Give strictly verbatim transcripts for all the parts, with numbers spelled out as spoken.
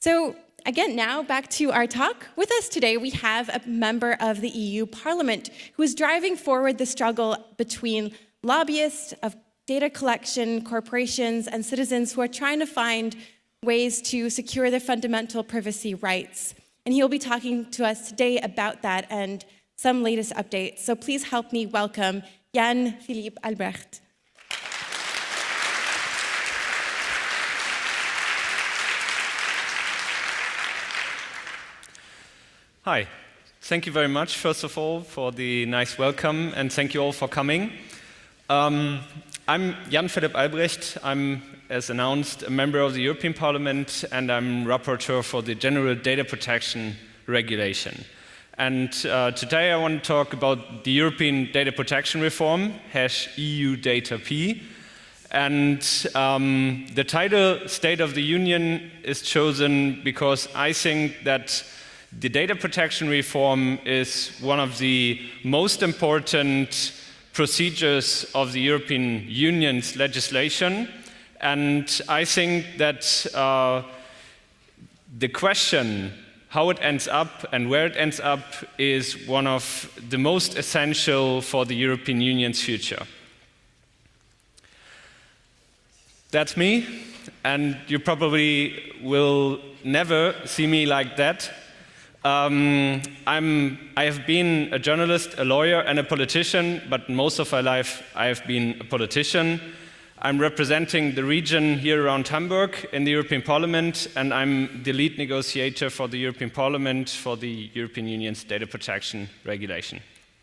So again, now back to our talk. With us today, we have a member of the E U Parliament who is driving forward the struggle between lobbyists of data collection, corporations, and citizens who are trying to find ways to secure their fundamental privacy rights. And he'll be talking to us today about that and some latest updates. So please help me welcome Jan-Philippe Albrecht. Hi, thank you very much, first of all, for the nice welcome, and thank you all for coming. Um, I'm Jan-Philippe Albrecht. I'm, as announced, a member of the European Parliament, and I'm rapporteur for the General Data Protection Regulation. And uh, today I want to talk about the European Data Protection Reform, hash E U Data P. And um, the title State of the Union is chosen because I think that the data protection reform is one of the most important procedures of the European Union's legislation. And I think that uh, the question how it ends up and where it ends up is one of the most essential for the European Union's future. That's me, and you probably will never see me like that. Um, I'm, I have been a journalist, a lawyer, and a politician, but most of my life I have been a politician. I'm representing the region here around Hamburg in the European Parliament, and I'm the lead negotiator for the European Parliament for the European Union's data protection regulation.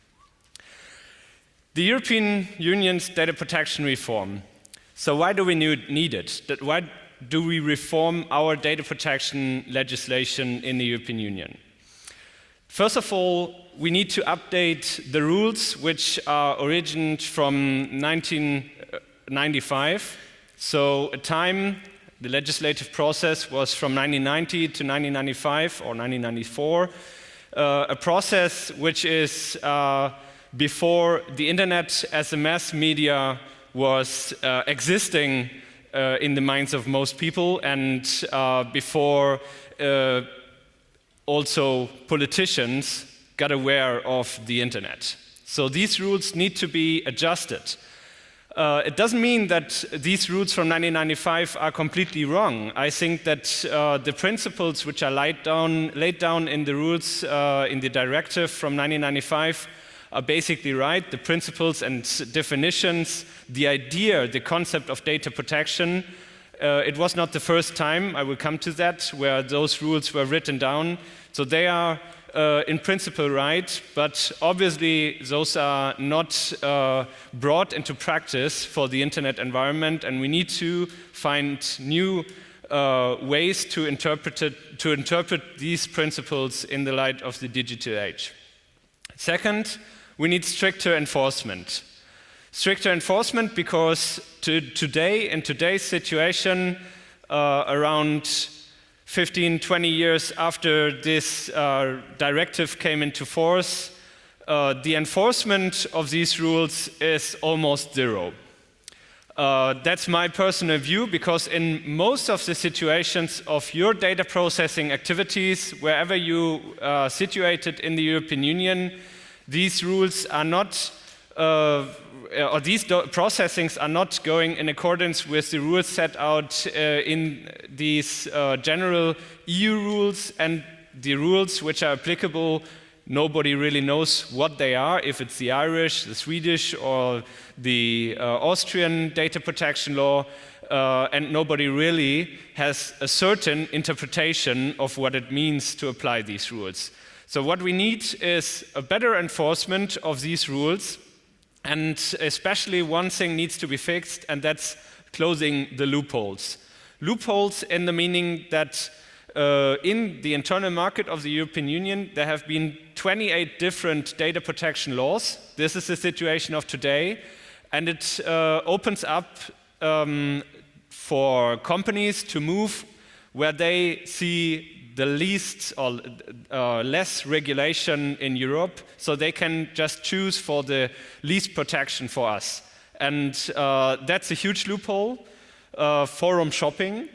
The European Union's data protection reform. So why do we need it? That why do we reform our data protection legislation in the European Union? First of all, we need to update the rules which are originated from nineteen ninety-five. So a time, the legislative process was from nineteen ninety to nineteen ninety-five or nineteen ninety-four, uh, a process which is uh, before the internet as a mass media was uh, existing uh, in the minds of most people, and uh, before uh, also politicians got aware of the internet. So these rules need to be adjusted. Uh, it doesn't mean that these rules from nineteen ninety-five are completely wrong. I think that uh, the principles which are laid down, laid down in the rules uh, in the directive from nineteen ninety-five are basically right. The principles and definitions, the idea, the concept of data protection, uh, it was not the first time, I will come to that, where those rules were written down. So they are uh, in principle right, but obviously those are not uh, brought into practice for the internet environment, and we need to find new uh, ways to interpret it, to interpret these principles in the light of the digital age. Second, we need stricter enforcement. Stricter enforcement because to today, in today's situation, uh, around fifteen, twenty years after this uh, directive came into force, uh, the enforcement of these rules is almost zero. Uh, that's my personal view, because in most of the situations of your data processing activities, wherever you are situated in the European Union, these rules are not, uh, or these processings are not going in accordance with the rules set out uh, in these uh, general E U rules, and the rules which are applicable, nobody really knows what they are, if it's the Irish, the Swedish, or the uh, Austrian data protection law, uh, and nobody really has a certain interpretation of what it means to apply these rules. So what we need is a better enforcement of these rules, and especially one thing needs to be fixed, and that's closing the loopholes. Loopholes in the meaning that uh, in the internal market of the European Union, there have been twenty-eight different data protection laws. This is the situation of today, and it uh, opens up um, for companies to move where they see the least or uh, less regulation in Europe, so they can just choose for the least protection for us. And uh, that's a huge loophole, uh, forum shopping.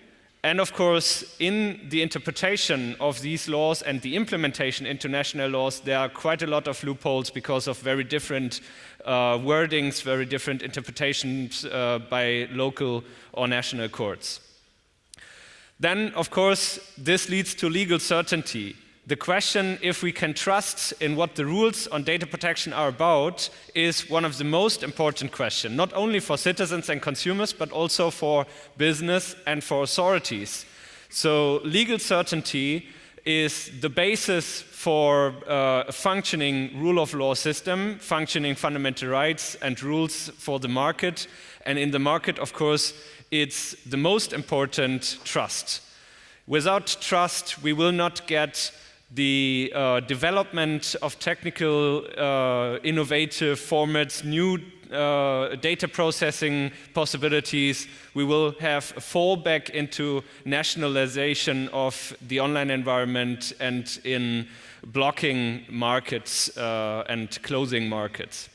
And of course, in the interpretation of these laws and the implementation into national laws, there are quite a lot of loopholes because of very different uh, wordings, very different interpretations uh, by local or national courts. Then, of course, this leads to legal certainty. The question if we can trust in what the rules on data protection are about is one of the most important questions, not only for citizens and consumers, but also for business and for authorities. So legal certainty is the basis for uh, a functioning rule of law system, functioning fundamental rights and rules for the market. And in the market, of course, it's the most important trust. Without trust, we will not get the uh, development of technical, uh, innovative formats, new uh, data processing possibilities. We will have a fallback into nationalization of the online environment and in blocking markets uh, and closing markets.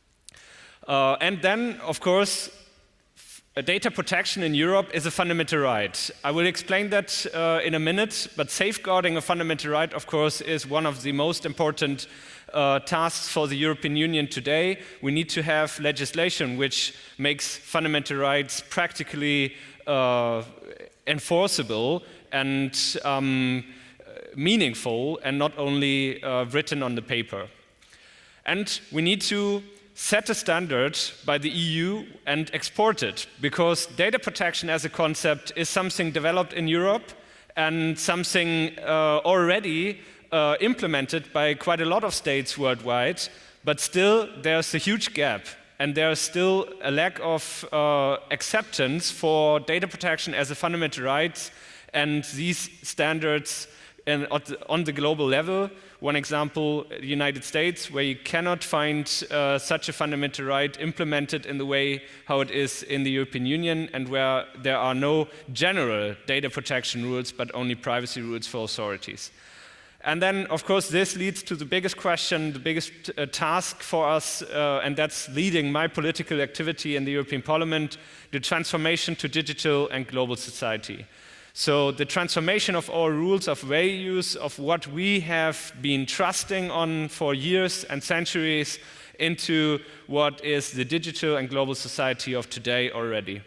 Uh, and then, of course, data protection in Europe is a fundamental right. I will explain that uh, in a minute, but safeguarding a fundamental right, of course, is one of the most important uh, tasks for the European Union today. We need to have legislation which makes fundamental rights practically uh, enforceable and um, meaningful and not only uh, written on the paper. And we need to set a standard by the E U and export it, because data protection as a concept is something developed in Europe and something uh, already uh, implemented by quite a lot of states worldwide, but still there's a huge gap and there's still a lack of uh, acceptance for data protection as a fundamental right and these standards in, on the global level. One example, the United States, where you cannot find uh, such a fundamental right implemented in the way how it is in the European Union, and where there are no general data protection rules, but only privacy rules for authorities. And then, of course, this leads to the biggest question, the biggest uh, task for us, uh, and that's leading my political activity in the European Parliament, the transformation to digital and global society. So the transformation of our rules of values, of what we have been trusting on for years and centuries, into what is the digital and global society of today already.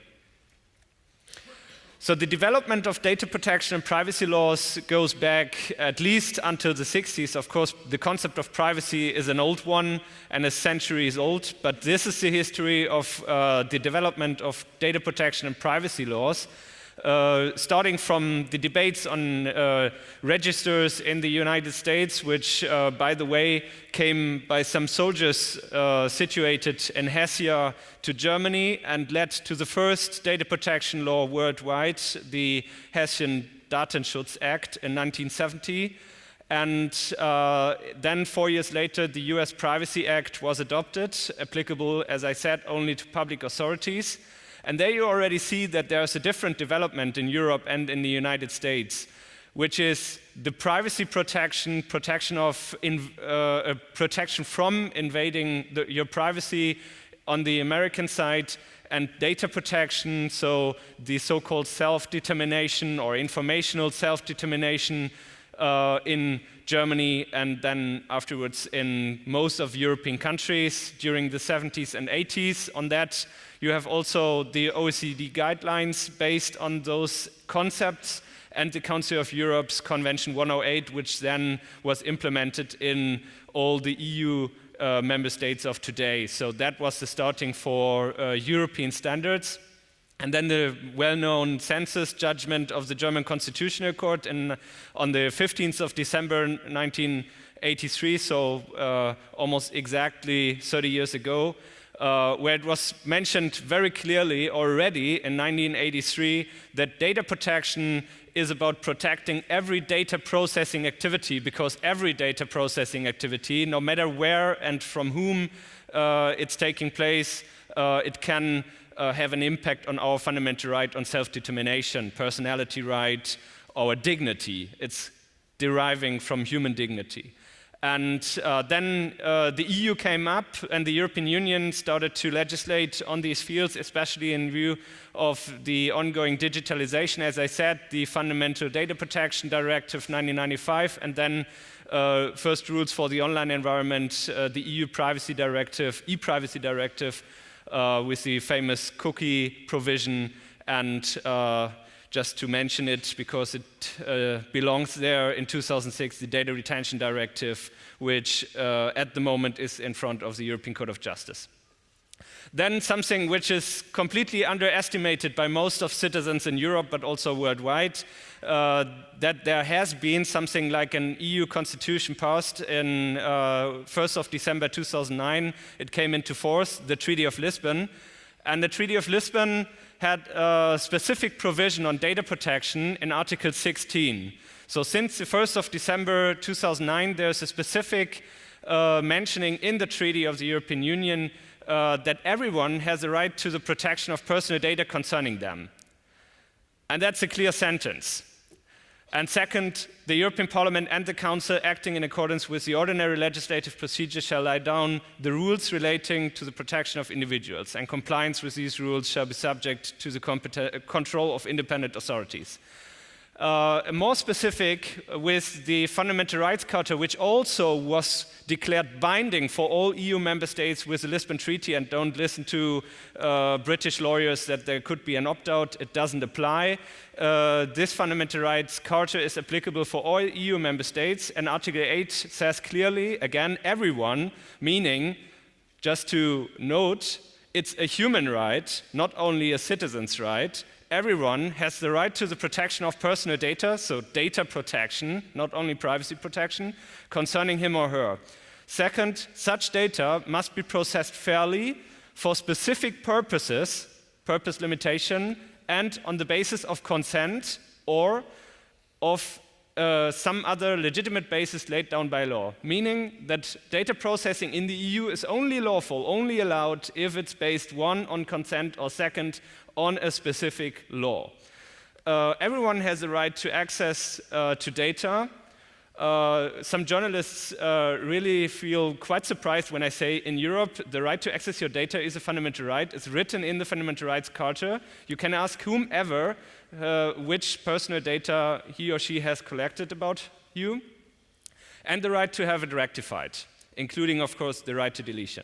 So the development of data protection and privacy laws goes back at least until the sixties. Of course, the concept of privacy is an old one and is centuries old, but this is the history of uh, the development of data protection and privacy laws. Uh, starting from the debates on uh, registers in the United States, which, uh, by the way, came by some soldiers uh, situated in Hesse to Germany and led to the first data protection law worldwide, the Hessian Datenschutz Act in nineteen seventy. And uh, then four years later, the U S Privacy Act was adopted, applicable, as I said, only to public authorities. And there you already see that there's a different development in Europe and in the United States, which is the privacy protection, protection of in, uh, protection from invading the, your privacy on the American side, and data protection, so the so-called self-determination or informational self-determination uh, in Germany, and then afterwards in most of European countries during the seventies and eighties. On that, you have also the O E C D guidelines based on those concepts and the Council of Europe's Convention one oh eight, which then was implemented in all the E U uh, member states of today. So that was the starting for uh, European standards. And then the well-known census judgment of the German Constitutional Court in, on the fifteenth of December nineteen eighty-three, so uh, almost exactly thirty years ago, uh, where it was mentioned very clearly already in nineteen eighty-three that data protection is about protecting every data processing activity, because every data processing activity, no matter where and from whom uh, it's taking place, uh, it can Uh, have an impact on our fundamental right on self-determination, personality right, our dignity. It's deriving from human dignity. And uh, then uh, the E U came up and the European Union started to legislate on these fields, especially in view of the ongoing digitalization. As I said, the Fundamental Data Protection Directive nineteen ninety-five, and then uh, first rules for the online environment, uh, the E U Privacy Directive, e-Privacy Directive, uh, with the famous cookie provision, and uh, just to mention it because it uh, belongs there, in two thousand six, the Data Retention Directive, which uh, at the moment is in front of the European Court of Justice. Then something which is completely underestimated by most of citizens in Europe, but also worldwide, uh, that there has been something like an E U constitution passed in uh, first of December two thousand nine. It came into force, the Treaty of Lisbon. And the Treaty of Lisbon had a specific provision on data protection in Article sixteen. So since the first of December two thousand nine, there's a specific uh, mentioning in the Treaty of the European Union uh, that everyone has a right to the protection of personal data concerning them. And that's a clear sentence. And second, the European Parliament and the Council, acting in accordance with the ordinary legislative procedure, shall lay down the rules relating to the protection of individuals, and compliance with these rules shall be subject to the control of independent authorities. Uh, more specific, with the Fundamental Rights Charter, which also was declared binding for all E U member states with the Lisbon Treaty, and don't listen to uh, British lawyers that there could be an opt-out, it doesn't apply. Uh, this Fundamental Rights Charter is applicable for all E U member states, and Article eight says clearly, again, everyone, meaning, just to note, it's a human right, not only a citizen's right. Everyone has the right to the protection of personal data, so data protection, not only privacy protection, concerning him or her. Second, such data must be processed fairly for specific purposes, purpose limitation, and on the basis of consent or of uh, some other legitimate basis laid down by law, meaning that data processing in the E U is only lawful, only allowed if it's based, one, on consent, or second, on a specific law. Uh, everyone has the right to access uh, to data. Uh, some journalists uh, really feel quite surprised when I say in Europe the right to access your data is a fundamental right. It's written in the Fundamental Rights Charter. You can ask whomever uh, which personal data he or she has collected about you, and the right to have it rectified, including, of course, the right to deletion.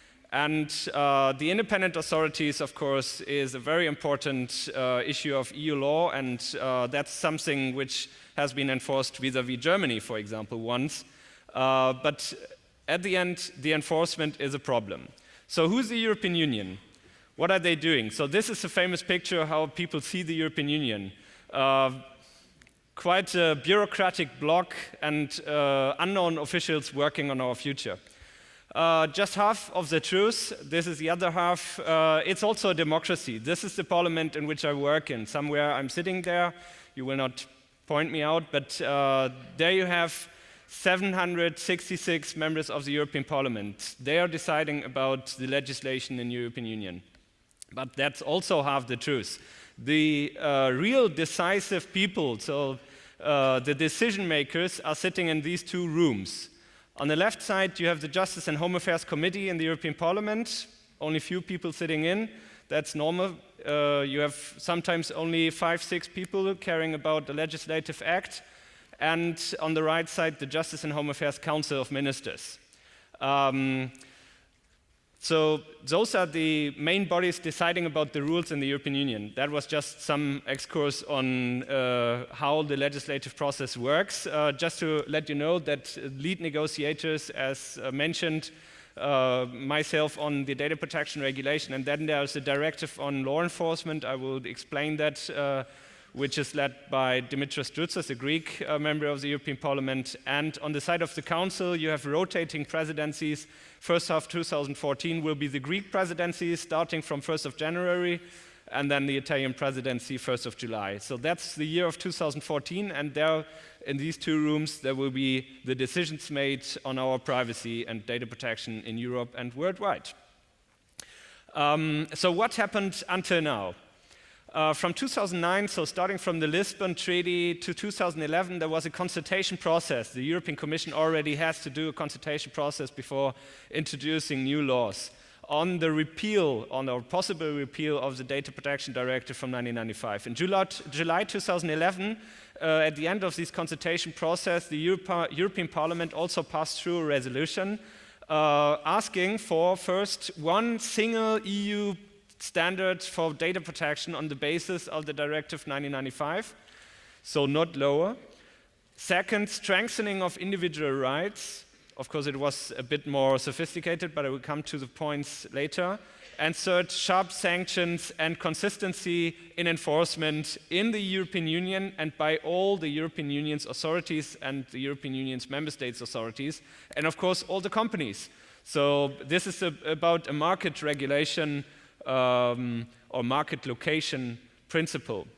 And uh, the independent authorities, of course, is a very important uh, issue of E U law, and uh, that's something which has been enforced vis-à-vis Germany, for example, once. Uh, but at the end, the enforcement is a problem. So who's the European Union? What are they doing? So this is a famous picture of how people see the European Union. Uh, quite a bureaucratic bloc and uh, unknown officials working on our future. Uh, just half of the truth, this is the other half. Uh, it's also a democracy. This is the parliament in which I work in. Somewhere I'm sitting there. You will not point me out, but uh, there you have seven hundred sixty-six members of the European Parliament. They are deciding about the legislation in the European Union. But that's also half the truth. The uh, real decisive people, so uh, the decision makers, are sitting in these two rooms. On the left side, you have the Justice and Home Affairs Committee in the European Parliament, only few people sitting in. That's normal. Uh, you have sometimes only five, six people caring about the legislative act. And on the right side, the Justice and Home Affairs Council of Ministers. Um, so those are the main bodies deciding about the rules in the European Union. That was just some excursus on uh, how the legislative process works. Uh, just to let you know that lead negotiators, as uh, mentioned, uh, myself on the data protection regulation, and then there's a directive on law enforcement. I will explain that, uh, which is led by Dimitris Drutsas, a Greek uh, member of the European Parliament. And on the side of the Council, you have rotating presidencies. First half two thousand fourteen will be the Greek presidency, starting from first of January, and then the Italian presidency, first of July. So that's the year of two thousand fourteen, and there, in these two rooms, there will be the decisions made on our privacy and data protection in Europe and worldwide. Um, so what happened until now? Uh, from two thousand nine, so starting from the Lisbon Treaty to two thousand eleven, there was a consultation process. The European Commission already has to do a consultation process before introducing new laws on the repeal, on the possible repeal of the Data Protection Directive from nineteen ninety-five. In July, July two thousand eleven, uh, at the end of this consultation process, the Europa, European Parliament also passed through a resolution uh, asking for first one single E U standard for data protection on the basis of the Directive nineteen ninety-five, so not lower. Second, strengthening of individual rights. Of course, it was a bit more sophisticated, but I will come to the points later. And third, sharp sanctions and consistency in enforcement in the European Union and by all the European Union's authorities and the European Union's member states' authorities, and of course, all the companies. So this is a, about a market regulation um, or market location principle.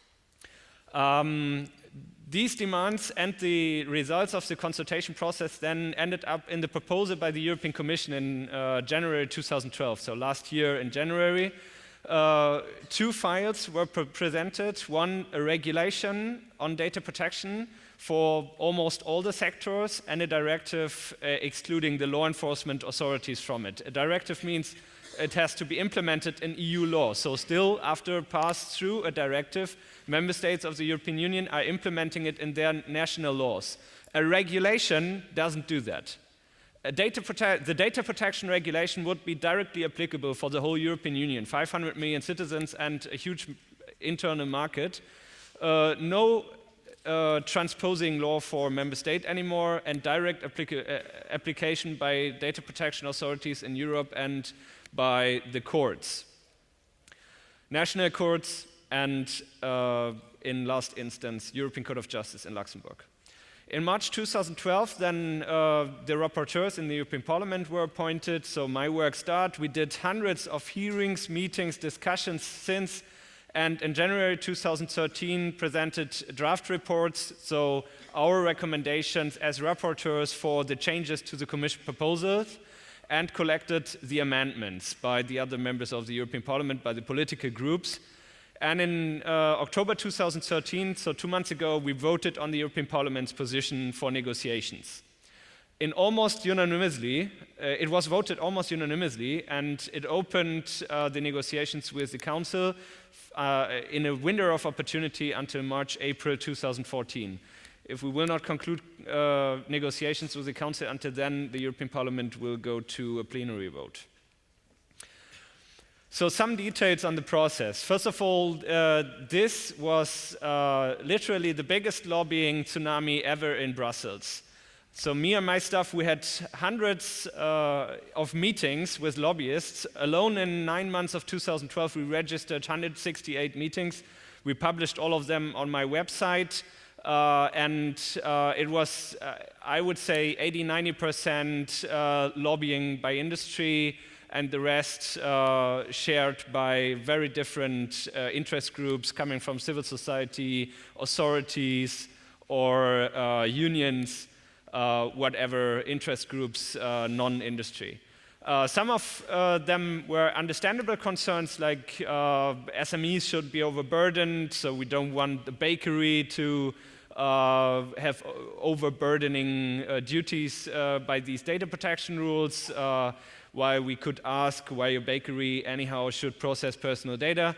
Um, These demands and the results of the consultation process then ended up in the proposal by the European Commission in uh, January two thousand twelve, so last year in January. Uh, two files were pre presented, one a regulation on data protection for almost all the sectors and a directive uh, excluding the law enforcement authorities from it. A directive means it has to be implemented in E U law. So still, after pass through a directive, member states of the European Union are implementing it in their national laws. A regulation doesn't do that. A data the data protection regulation would be directly applicable for the whole European Union, five hundred million citizens and a huge internal market. Uh, no uh, transposing law for member state anymore, and direct applica uh, application by data protection authorities in Europe and by the courts, national courts, and uh, in last instance, European Court of Justice in Luxembourg. In March two thousand twelve, then uh, the rapporteurs in the European Parliament were appointed, so my work started. We did hundreds of hearings, meetings, discussions since, and in January two thousand thirteen presented draft reports, so our recommendations as rapporteurs for the changes to the Commission proposals, and collected the amendments by the other members of the European Parliament, by the political groups. And in uh, October two thousand thirteen, so two months ago, we voted on the European Parliament's position for negotiations. In almost unanimously, uh, it was voted almost unanimously, and it opened uh, the negotiations with the Council uh, in a window of opportunity until March, April two thousand fourteen. If we will not conclude uh, negotiations with the Council until then, the European Parliament will go to a plenary vote. So some details on the process. First of all, uh, this was uh, literally the biggest lobbying tsunami ever in Brussels. So me and my staff, we had hundreds uh, of meetings with lobbyists. Alone in nine months of two thousand twelve, we registered one hundred sixty-eight meetings. We published all of them on my website. Uh, and uh, it was, uh, I would say, eighty to ninety percent uh, lobbying by industry, and the rest uh, shared by very different uh, interest groups coming from civil society, authorities, or uh, unions, uh, whatever interest groups, uh, non-industry. Uh, some of uh, them were understandable concerns, like uh, S M Es should be overburdened, so we don't want the bakery to uh, have overburdening uh, duties uh, by these data protection rules, uh, while we could ask why a bakery anyhow should process personal data.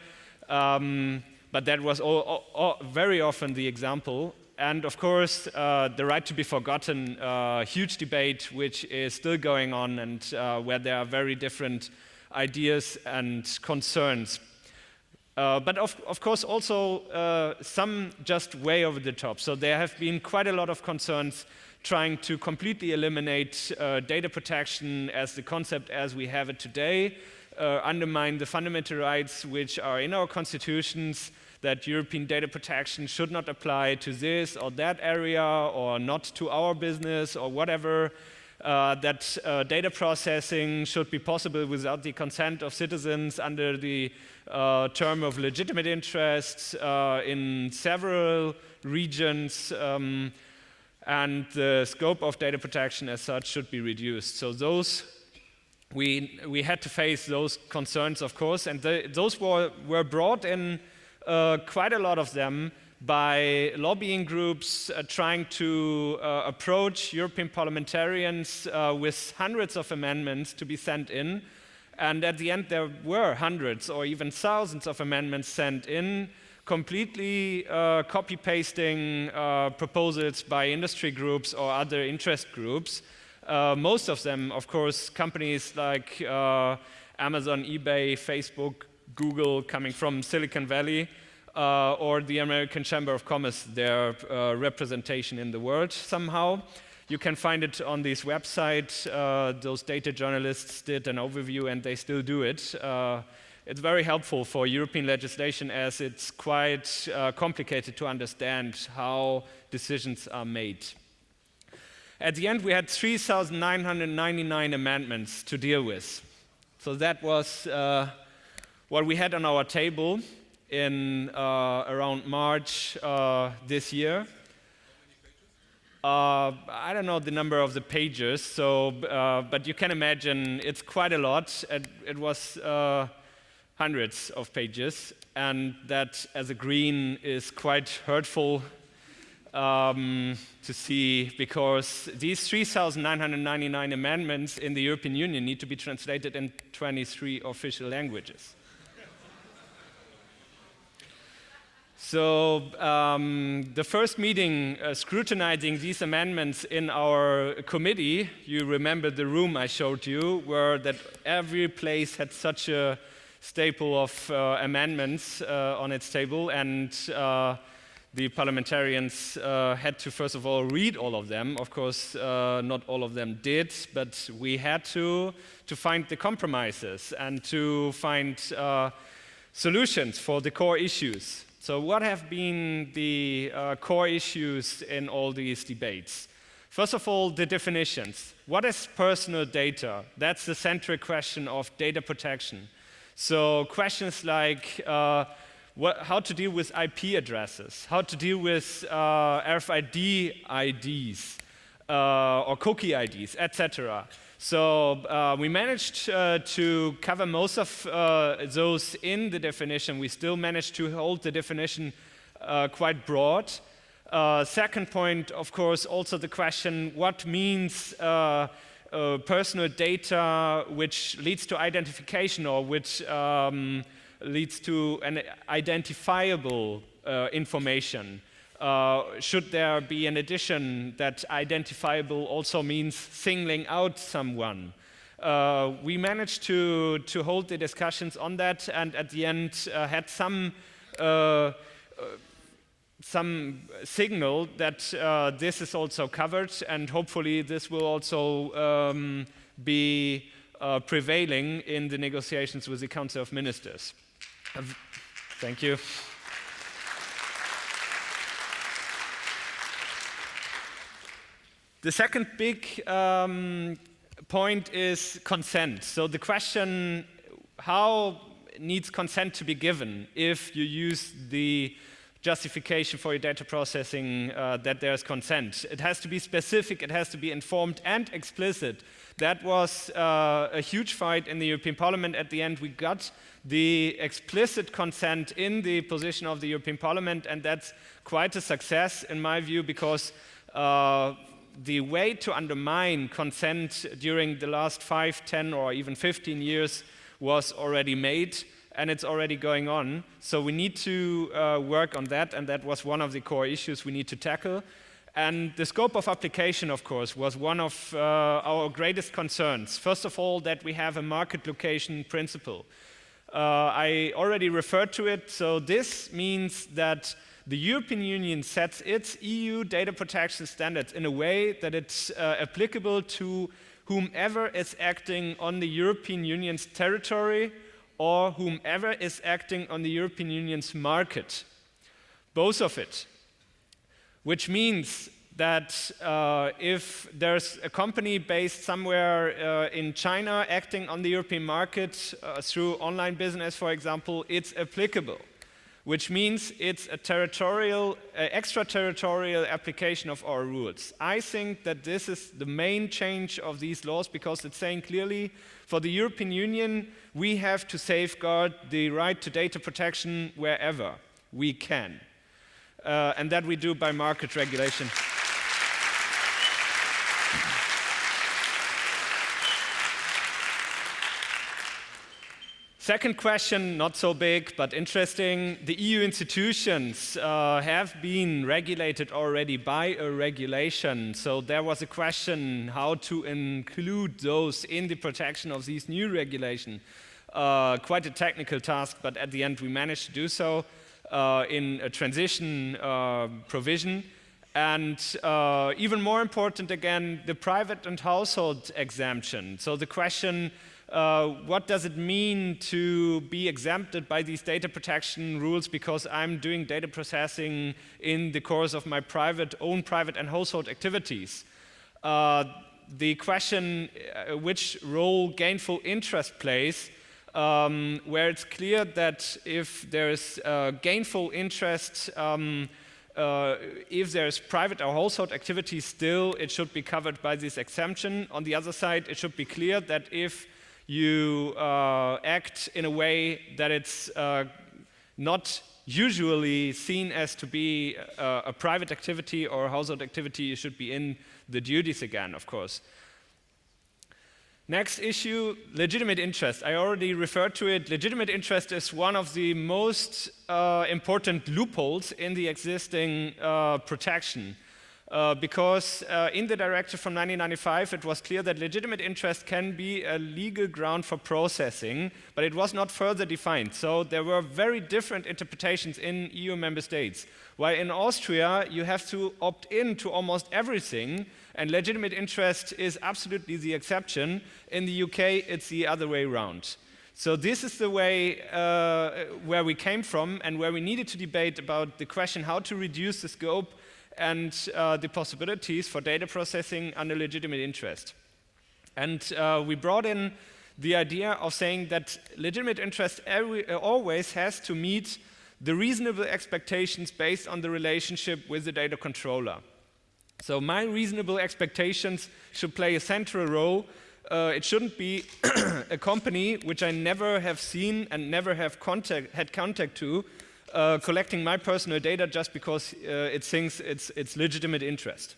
Um, but that was all, all, all very often the example. And of course, uh, the right to be forgotten, uh, huge debate which is still going on, and uh, where there are very different ideas and concerns. Uh, but of, of course also uh, some just way over the top. So there have been quite a lot of concerns trying to completely eliminate uh, data protection as the concept as we have it today, uh, undermine the fundamental rights which are in our constitutions, that European data protection should not apply to this or that area, or not to our business or whatever, uh, that uh, data processing should be possible without the consent of citizens under the uh, term of legitimate interests uh, in several regions, um, and the scope of data protection as such should be reduced. So those, we, we had to face those concerns, of course, and the, those were, were brought in uh, quite a lot of them by lobbying groups uh, trying to uh, approach European parliamentarians uh, with hundreds of amendments to be sent in. And at the end, there were hundreds or even thousands of amendments sent in, completely uh, copy-pasting uh, proposals by industry groups or other interest groups. Uh, most of them, of course, companies like uh, Amazon, eBay, Facebook, Google, coming from Silicon Valley, uh, or the American Chamber of Commerce, their uh, representation in the world somehow. You can find it on this website. Uh, those data journalists did an overview, and they still do it. Uh, it's very helpful for European legislation, as it's quite uh, complicated to understand how decisions are made. At the end, we had three thousand nine hundred ninety-nine amendments to deal with. So that was uh, what we had on our table in uh, around March uh, this year. Uh, I don't know the number of the pages, so uh, but you can imagine it's quite a lot. It, it was uh, hundreds of pages, and that as a Green is quite hurtful um, to see, because these three thousand nine hundred ninety-nine amendments in the European Union need to be translated in twenty-three official languages. So um, the first meeting uh, scrutinizing these amendments in our committee, you remember the room I showed you, where that every place had such a staple of uh, amendments uh, on its table, and uh, the parliamentarians uh, had to first of all read all of them. Of course, uh, not all of them did, but we had to, to find the compromises and to find uh, solutions for the core issues. So what have been the uh, core issues in all these debates? First of all, the definitions. What is personal data? That's the central question of data protection. So questions like uh, what, how to deal with I P addresses, how to deal with uh, R F I D I Ds uh, or cookie I Ds, et cetera. So uh, we managed uh, to cover most of uh, those in the definition. We still managed to hold the definition uh, quite broad. Uh, second point, of course, also the question, what means uh, uh, personal data which leads to identification or which um, leads to an identifiable uh, information? Uh, should there be an addition that identifiable also means singling out someone? Uh, we managed to, to hold the discussions on that, and at the end uh, had some, uh, uh, some signal that uh, this is also covered, and hopefully this will also um, be uh, prevailing in the negotiations with the Council of Ministers. Uh, thank you. The second big um, point is consent. So the question, how needs consent to be given if you use the justification for your data processing uh, that there's consent? It has to be specific, it has to be informed and explicit. That was uh, a huge fight in the European Parliament. At the end, we got the explicit consent in the position of the European Parliament, and that's quite a success in my view, because uh, the way to undermine consent during the last five, ten, or even fifteen years was already made, and it's already going on. So we need to uh, work on that, and that was one of the core issues we need to tackle. And the scope of application, of course, was one of uh, our greatest concerns. First of all, that we have a market location principle. Uh, I already referred to it. So this means that the European Union sets its E U data protection standards in a way that it's uh, applicable to whomever is acting on the European Union's territory or whomever is acting on the European Union's market. Both of it. Which means that uh, if there's a company based somewhere uh, in China acting on the European market uh, through online business, for example, it's applicable. Which means it's a territorial, uh, extraterritorial application of our rules. I think that this is the main change of these laws, because it's saying clearly, for the European Union, we have to safeguard the right to data protection wherever. we can. Uh, and that we do by market regulation. Second question, not so big, but interesting. The E U institutions uh, have been regulated already by a regulation. So there was a question how to include those in the protection of these new regulation. Uh, quite a technical task, but at the end we managed to do so uh, in a transition uh, provision. And uh, even more important again, the private and household exemption. So the question, Uh, what does it mean to be exempted by these data protection rules because I'm doing data processing in the course of my private, own private and household activities? Uh, the question uh, which role gainful interest plays, um, where it's clear that if there's uh, gainful interest, um, Uh, if there's private or household activity still, it should be covered by this exemption. On the other side, it should be clear that if you uh, act in a way that it's uh, not usually seen as to be uh, a private activity or a household activity, you should be in the duties again, of course. Next issue, legitimate interest. I already referred to it. Legitimate interest is one of the most uh, important loopholes in the existing uh, protection. Uh, because uh, in the directive from nineteen ninety-five, it was clear that legitimate interest can be a legal ground for processing, but it was not further defined. So there were very different interpretations in E U member states. While in Austria, you have to opt in to almost everything, and legitimate interest is absolutely the exception. In the U K, it's the other way around. So this is the way uh, where we came from and where we needed to debate about the question how to reduce the scope and uh, the possibilities for data processing under legitimate interest. And uh, we brought in the idea of saying that legitimate interest every, uh, always has to meet the reasonable expectations based on the relationship with the data controller. So my reasonable expectations should play a central role. Uh, it shouldn't be a company which I never have seen and never have contact, had contact to, Uh, collecting my personal data just because uh, it thinks it's, it's legitimate interest.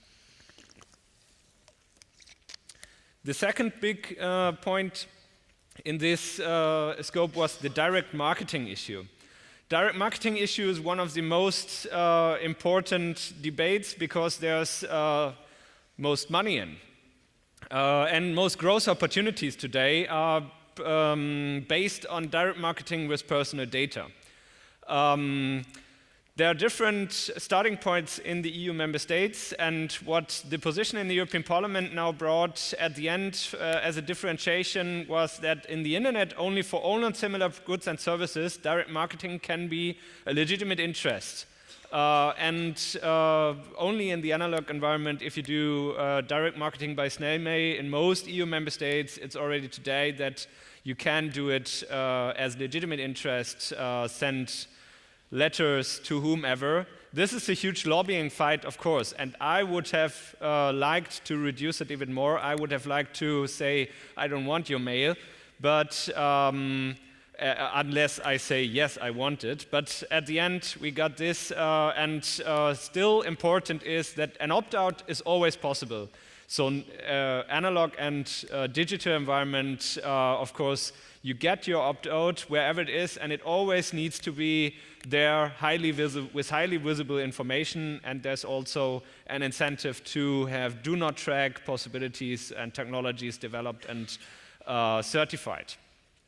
The second big uh, point in this uh, scope was the direct marketing issue. Direct marketing issue is one of the most uh, important debates because there's uh, most money in. Uh, and most growth opportunities today are um, based on direct marketing with personal data. Um, there are different starting points in the E U member states, and what the position in the European Parliament now brought at the end uh, as a differentiation was that in the internet, only for all non-similar goods and services, direct marketing can be a legitimate interest. Uh, and uh, only in the analog environment, if you do uh, direct marketing by snail mail, in most E U member states, it's already today that you can do it uh, as legitimate interest, uh, send letters to whomever. This is a huge lobbying fight, of course, and I would have uh, liked to reduce it even more. I would have liked to say, I don't want your mail, but um, uh, unless I say, yes, I want it. But at the end, we got this, uh, and uh, still important is that an opt-out is always possible. So uh, analog and uh, digital environment, uh, of course, you get your opt-out wherever it is, and it always needs to be there highly visi- with highly visible information, and there's also an incentive to have do not track possibilities and technologies developed and uh, certified.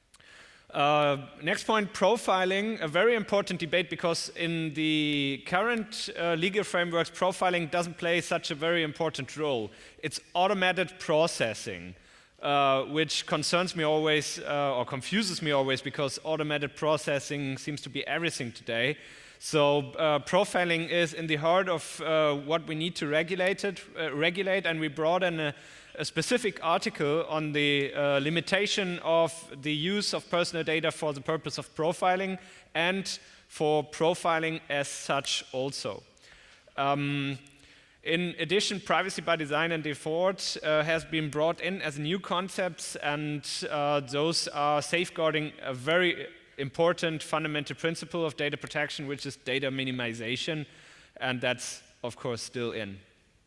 Uh, next point, profiling, a very important debate because in the current uh, legal frameworks, profiling doesn't play such a very important role. It's automated processing, uh, which concerns me always uh, or confuses me always because automated processing seems to be everything today. So uh, profiling is in the heart of uh, what we need to regulate, it, uh, regulate, and we brought in a, a specific article on the uh, limitation of the use of personal data for the purpose of profiling and for profiling as such also. Um, in addition, privacy by design and default uh, has been brought in as new concepts, and uh, those are safeguarding a very important fundamental principle of data protection, which is data minimization, and that's, of course, still in.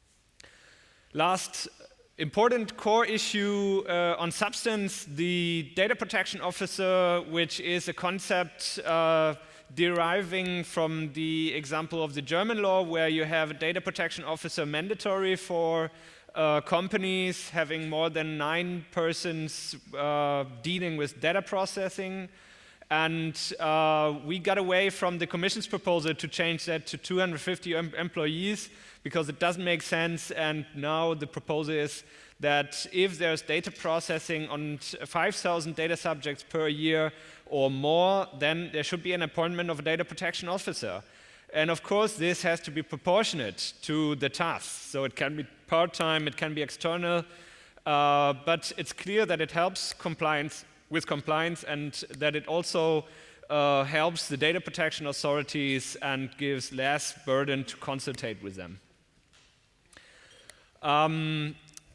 Last important core issue uh, on substance, the data protection officer, which is a concept uh, deriving from the example of the German law, where you have a data protection officer mandatory for uh, companies having more than nine persons uh, dealing with data processing. And uh, we got away from the Commission's proposal to change that to two hundred fifty em employees because it doesn't make sense. And now the proposal is that if there's data processing on five thousand data subjects per year or more, then there should be an appointment of a data protection officer. And of course, this has to be proportionate to the tasks. So it can be part-time, it can be external, uh, but it's clear that it helps compliance with compliance, and that it also uh, helps the data protection authorities and gives less burden to consultate with them. Um,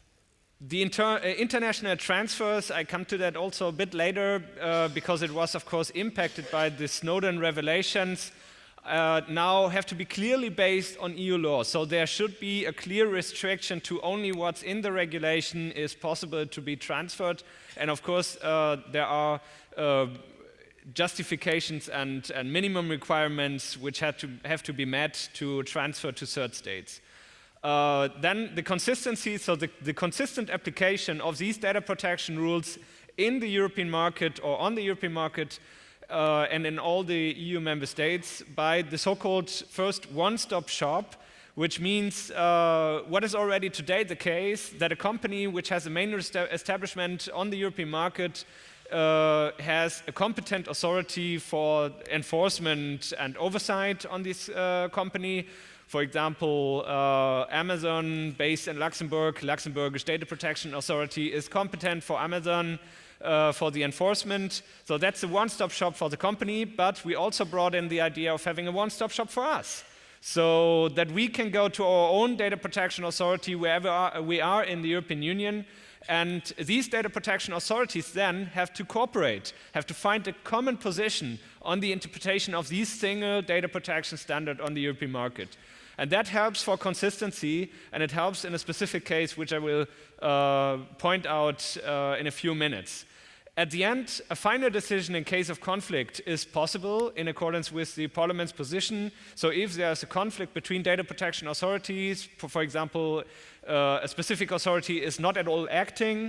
the inter uh, international transfers, I come to that also a bit later, uh, because it was, of course, impacted by the Snowden revelations, uh, now have to be clearly based on E U law. So there should be a clear restriction to only what's in the regulation is possible to be transferred. And of course, uh, there are uh, justifications and, and minimum requirements which have to, have to be met to transfer to third states. Uh, then the consistency, so the, the consistent application of these data protection rules in the European market or on the European market uh, and in all the E U member states by the so-called first one-stop shop, which means uh, what is already today the case, that a company which has a main establishment on the European market uh, has a competent authority for enforcement and oversight on this uh, company. For example, uh, Amazon, based in Luxembourg, Luxembourgish Data Protection Authority is competent for Amazon uh, for the enforcement. So that's a one-stop shop for the company, but we also brought in the idea of having a one-stop shop for us, so that we can go to our own data protection authority wherever we are in the European Union. And these data protection authorities then have to cooperate, have to find a common position on the interpretation of these single data protection standard on the European market. And that helps for consistency, and it helps in a specific case, which I will uh, point out uh, in a few minutes. At the end, a final decision in case of conflict is possible in accordance with the Parliament's position. So if there's a conflict between data protection authorities, for, for example, uh, a specific authority is not at all acting,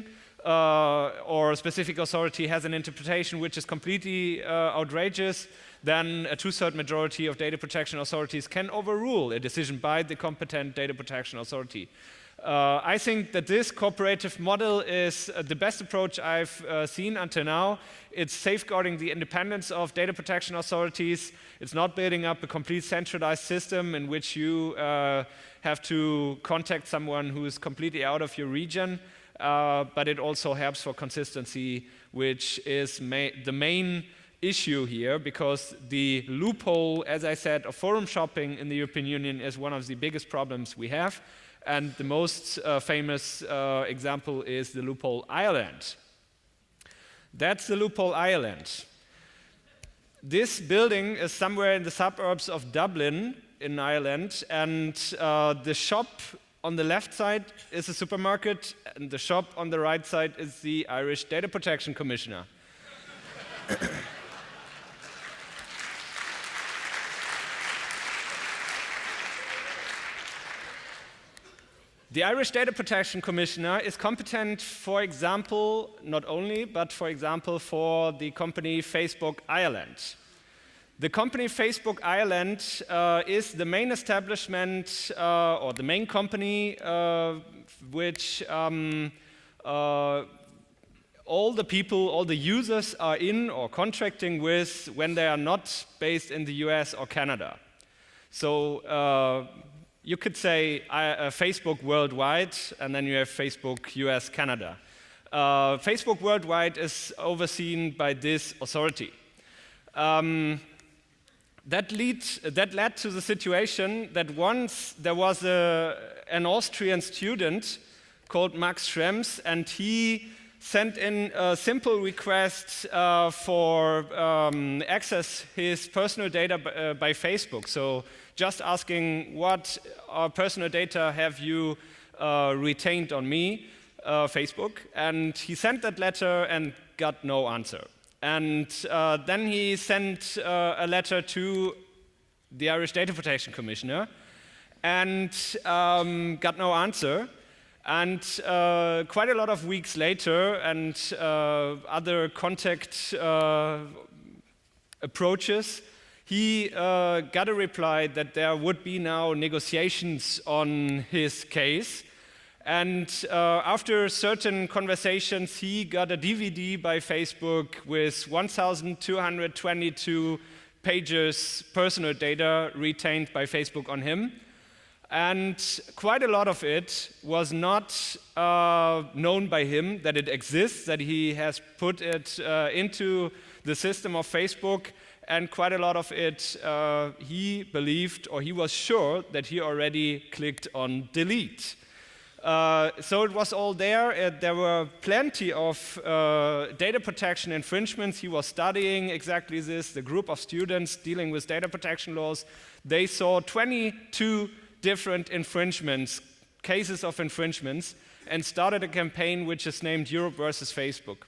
uh, or a specific authority has an interpretation which is completely uh, outrageous, then a two-thirds majority of data protection authorities can overrule a decision by the competent data protection authority. Uh, I think that this cooperative model is uh, the best approach I've uh, seen until now. It's safeguarding the independence of data protection authorities. It's not building up a complete centralized system in which you uh, have to contact someone who is completely out of your region, uh, but it also helps for consistency, which is ma the main issue here, because the loophole, as I said, of forum shopping in the European Union is one of the biggest problems we have. And the most uh, famous uh, example is the loophole Ireland. That's the loophole Ireland. This building is somewhere in the suburbs of Dublin in Ireland, and uh, the shop on the left side is a supermarket, and the shop on the right side is the Irish Data Protection Commissioner. The Irish Data Protection Commissioner is competent, for example, not only, but for example, for the company Facebook Ireland. The company Facebook Ireland uh, is the main establishment uh, or the main company uh, which um, uh, all the people, all the users are in or contracting with when they are not based in the U S or Canada. So uh, you could say uh, Facebook worldwide, and then you have Facebook U S Canada. Uh, Facebook worldwide is overseen by this authority. Um, that, lead, that led to the situation that once there was a, an Austrian student called Max Schrems, and he sent in a simple request uh, for um, access his personal data b uh, by Facebook. So just asking, what uh, personal data have you uh, retained on me, uh, Facebook? And he sent that letter and got no answer. And uh, then he sent uh, a letter to the Irish Data Protection Commissioner and um, got no answer. And uh, quite a lot of weeks later, and uh, other contact uh, approaches, he uh, got a reply that there would be now negotiations on his case. And uh, after certain conversations, he got a D V D by Facebook with one thousand two hundred twenty-two pages personal data retained by Facebook on him. And quite a lot of it was not uh, known by him that it exists, that he has put it uh, into the system of Facebook, and quite a lot of it uh, he believed, or he was sure, that he already clicked on delete. Uh, so it was all there. Uh, there were plenty of uh, data protection infringements. He was studying exactly this. The group of students dealing with data protection laws, they saw twenty-two different infringements, cases of infringements, and started a campaign which is named Europe versus Facebook.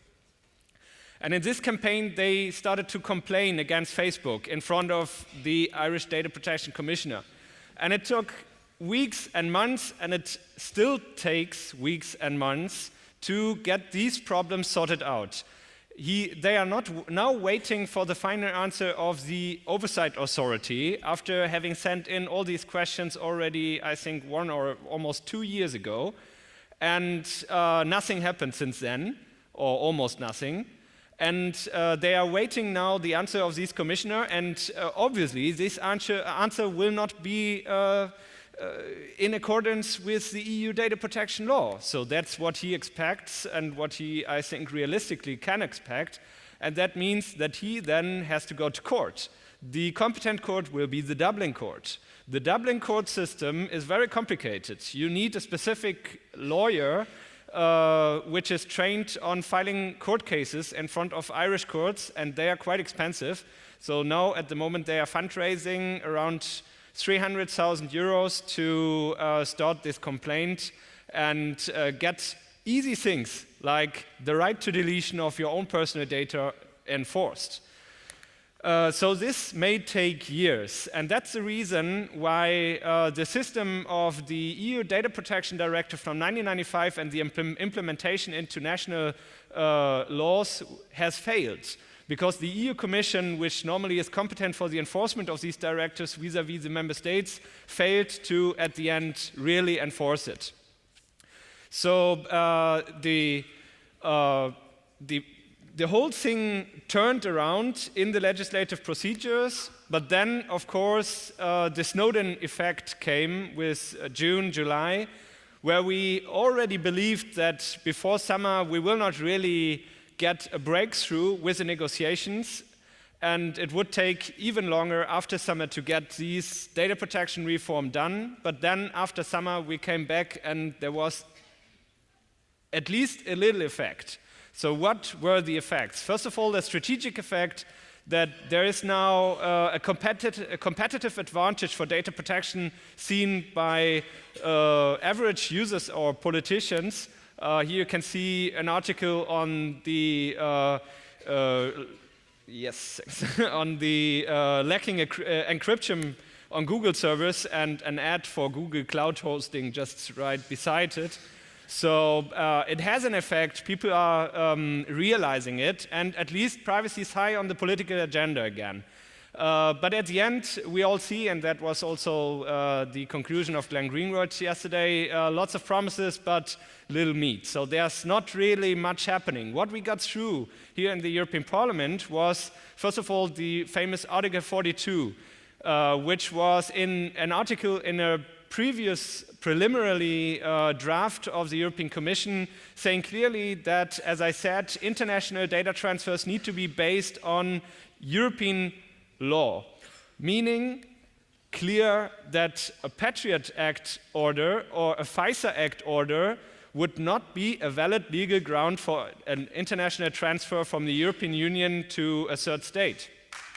And in this campaign, they started to complain against Facebook in front of the Irish Data Protection Commissioner. And it took weeks and months, and it still takes weeks and months to get these problems sorted out. He, they are not w now waiting for the final answer of the oversight authority after having sent in all these questions already, I think, one or almost two years ago. And uh, nothing happened since then, or almost nothing. And uh, they are waiting now the answer of this commissioner, and uh, obviously this answer, answer will not be uh, Uh, in accordance with the E U data protection law. So that's what he expects and what he, I think, realistically can expect. And that means that he then has to go to court. The competent court will be the Dublin court. The Dublin court system is very complicated. You need a specific lawyer uh, which is trained on filing court cases in front of Irish courts, and they are quite expensive. So now at the moment they are fundraising around three hundred thousand euros to uh, start this complaint and uh, get easy things like the right to deletion of your own personal data enforced. Uh, so this may take years, and that's the reason why uh, the system of the E U Data Protection Directive from nineteen ninety-five and the impl implementation into national uh, laws has failed. Because the E U Commission, which normally is competent for the enforcement of these directives vis-à-vis the member states, failed to, at the end, really enforce it. So uh, the, uh, the, the whole thing turned around in the legislative procedures, but then, of course, uh, the Snowden effect came with uh, June, July, where we already believed that before summer we will not really get a breakthrough with the negotiations, and it would take even longer after summer to get these data protection reform done. But then after summer we came back and there was at least a little effect. So what were the effects? First of all, the strategic effect that there is now uh, a, competitive, a competitive advantage for data protection seen by uh, average users or politicians. Uh, here you can see an article on the uh, uh, yes on the uh, lacking encryption on Google servers, and an ad for Google Cloud Hosting just right beside it. So uh, it has an effect. People are um, realizing it, and at least privacy is high on the political agenda again. Uh, but at the end, we all see, and that was also uh, the conclusion of Glenn Greenwald yesterday, uh, lots of promises, but little meat. So there's not really much happening. What we got through here in the European Parliament was, first of all, the famous Article forty-two, uh, which was in an article in a previous preliminary uh, draft of the European Commission, saying clearly that, as I said, international data transfers need to be based on European law, meaning clear that a Patriot Act order or a FISA Act order would not be a valid legal ground for an international transfer from the European Union to a third state.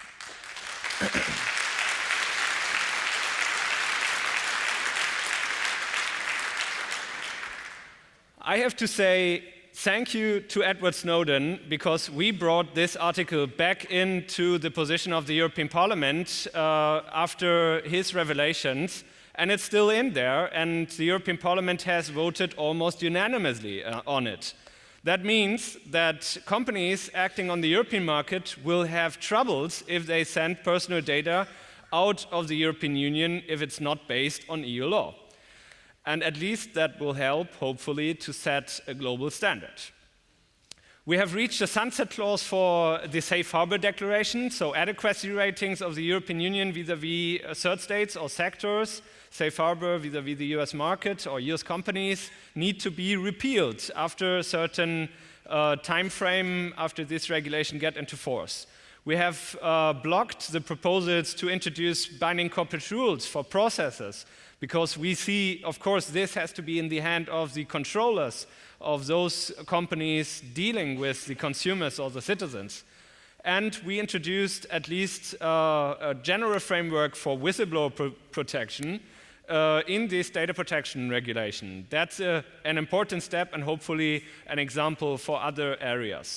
I have to say thank you to Edward Snowden, because we brought this article back into the position of the European Parliament uh, after his revelations, and it's still in there, and the European Parliament has voted almost unanimously uh, on it. That means that companies acting on the European market will have troubles if they send personal data out of the European Union if it's not based on E U law. And at least that will help, hopefully, to set a global standard. We have reached a sunset clause for the Safe Harbor Declaration, so adequacy ratings of the European Union vis-à-vis third states or sectors, Safe Harbor vis-à-vis the U S market or U S companies, need to be repealed after a certain uh, time frame after this regulation get into force. We have uh, blocked the proposals to introduce binding corporate rules for processors, because we see, of course, this has to be in the hand of the controllers of those companies dealing with the consumers or the citizens. And we introduced at least uh, a general framework for whistleblower pro protection uh, in this data protection regulation. That's a, an important step and hopefully an example for other areas.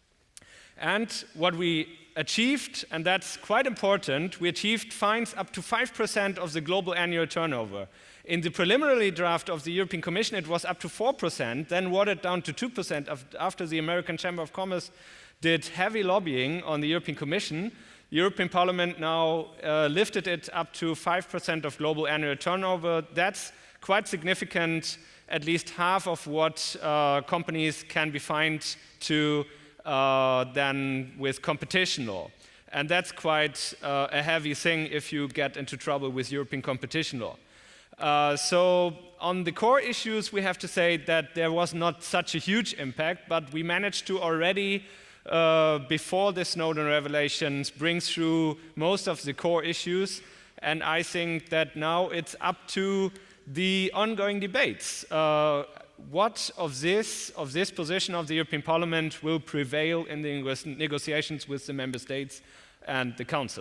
And what we achieved, and that's quite important, we achieved fines up to five percent of the global annual turnover. In the preliminary draft of the European Commission, it was up to four percent, then watered down to two percent after the American Chamber of Commerce did heavy lobbying on the European Commission. The European Parliament now uh, lifted it up to five percent of global annual turnover. That's quite significant, at least half of what uh, companies can be fined to Uh, than with competition law. And that's quite uh, a heavy thing if you get into trouble with European competition law. Uh, so on the core issues, we have to say that there was not such a huge impact, but we managed to already, uh, before the Snowden revelations, bring through most of the core issues. And I think that now it's up to the ongoing debates. Uh, What of this, of this position of the European Parliament will prevail in the negotiations with the Member States and the Council?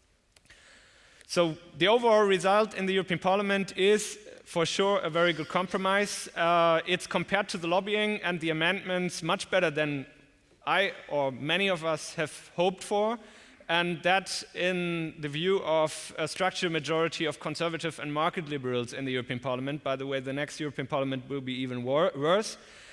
So the overall result in the European Parliament is for sure a very good compromise. Uh, it's compared to the lobbying and the amendments much better than I or many of us have hoped for. And that in the view of a structural majority of conservative and market liberals in the European Parliament. By the way, the next European Parliament will be even wor worse.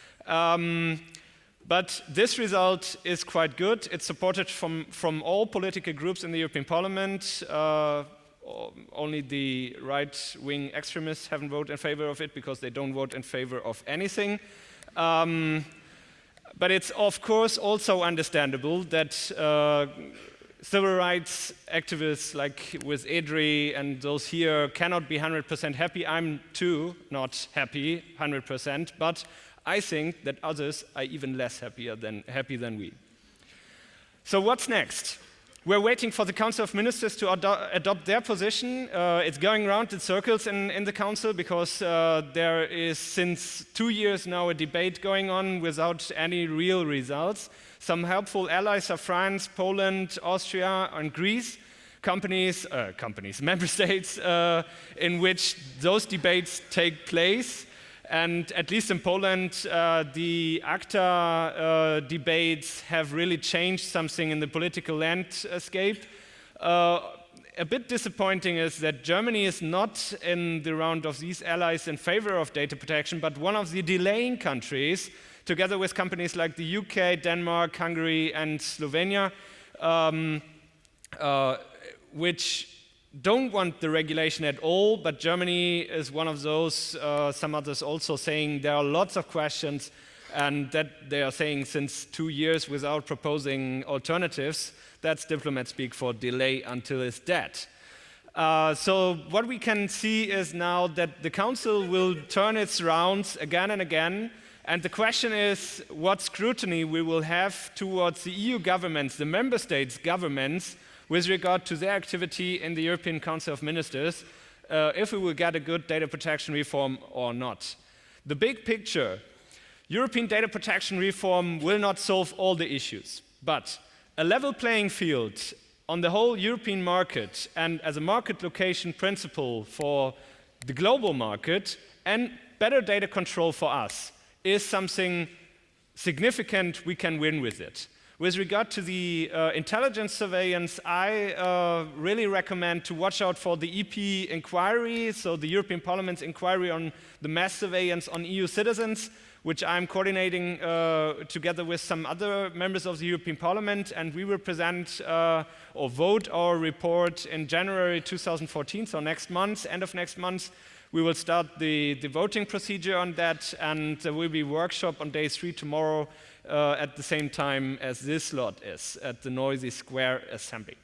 Um, but this result is quite good. It's supported from, from all political groups in the European Parliament. Uh, only the right-wing extremists haven't voted in favor of it because they don't vote in favor of anything. Um, but it's of course also understandable that uh, civil rights activists like with EDRI and those here cannot be one hundred percent happy. I'm too not happy one hundred percent, but I think that others are even less happier than, happy than we. So what's next? We're waiting for the Council of Ministers to ado adopt their position. Uh, it's going around in circles in, in the Council because uh, there is since two years now a debate going on without any real results. Some helpful allies are France, Poland, Austria, and Greece. Companies, uh, companies, member states uh, in which those debates take place. And at least in Poland, uh, the ACTA uh, debates have really changed something in the political landscape. Uh, a bit disappointing is that Germany is not in the round of these allies in favor of data protection, but one of the delaying countries, together with companies like the U K, Denmark, Hungary, and Slovenia, um, uh, which don't want the regulation at all, but Germany is one of those, uh, some others also saying there are lots of questions, and that they are saying since two years without proposing alternatives. That's diplomat speak for delay until it's dead. Uh, so what we can see is now that the Council will turn its rounds again and again, and the question is what scrutiny we will have towards the E U governments, the member states' governments, with regard to their activity in the European Council of Ministers, uh, if we will get a good data protection reform or not. The big picture: European data protection reform will not solve all the issues, but a level playing field on the whole European market and as a market location principle for the global market and better data control for us is something significant. We can win with it. With regard to the uh, intelligence surveillance, I uh, really recommend to watch out for the E P inquiry, so the European Parliament's inquiry on the mass surveillance on E U citizens, which I'm coordinating uh, together with some other members of the European Parliament, and we will present uh, or vote our report in January two thousand fourteen, so next month, end of next month. We will start the, the voting procedure on that, and there will be a workshop on day three tomorrow uh, at the same time as this lot is, at the Noisy Square Assembly.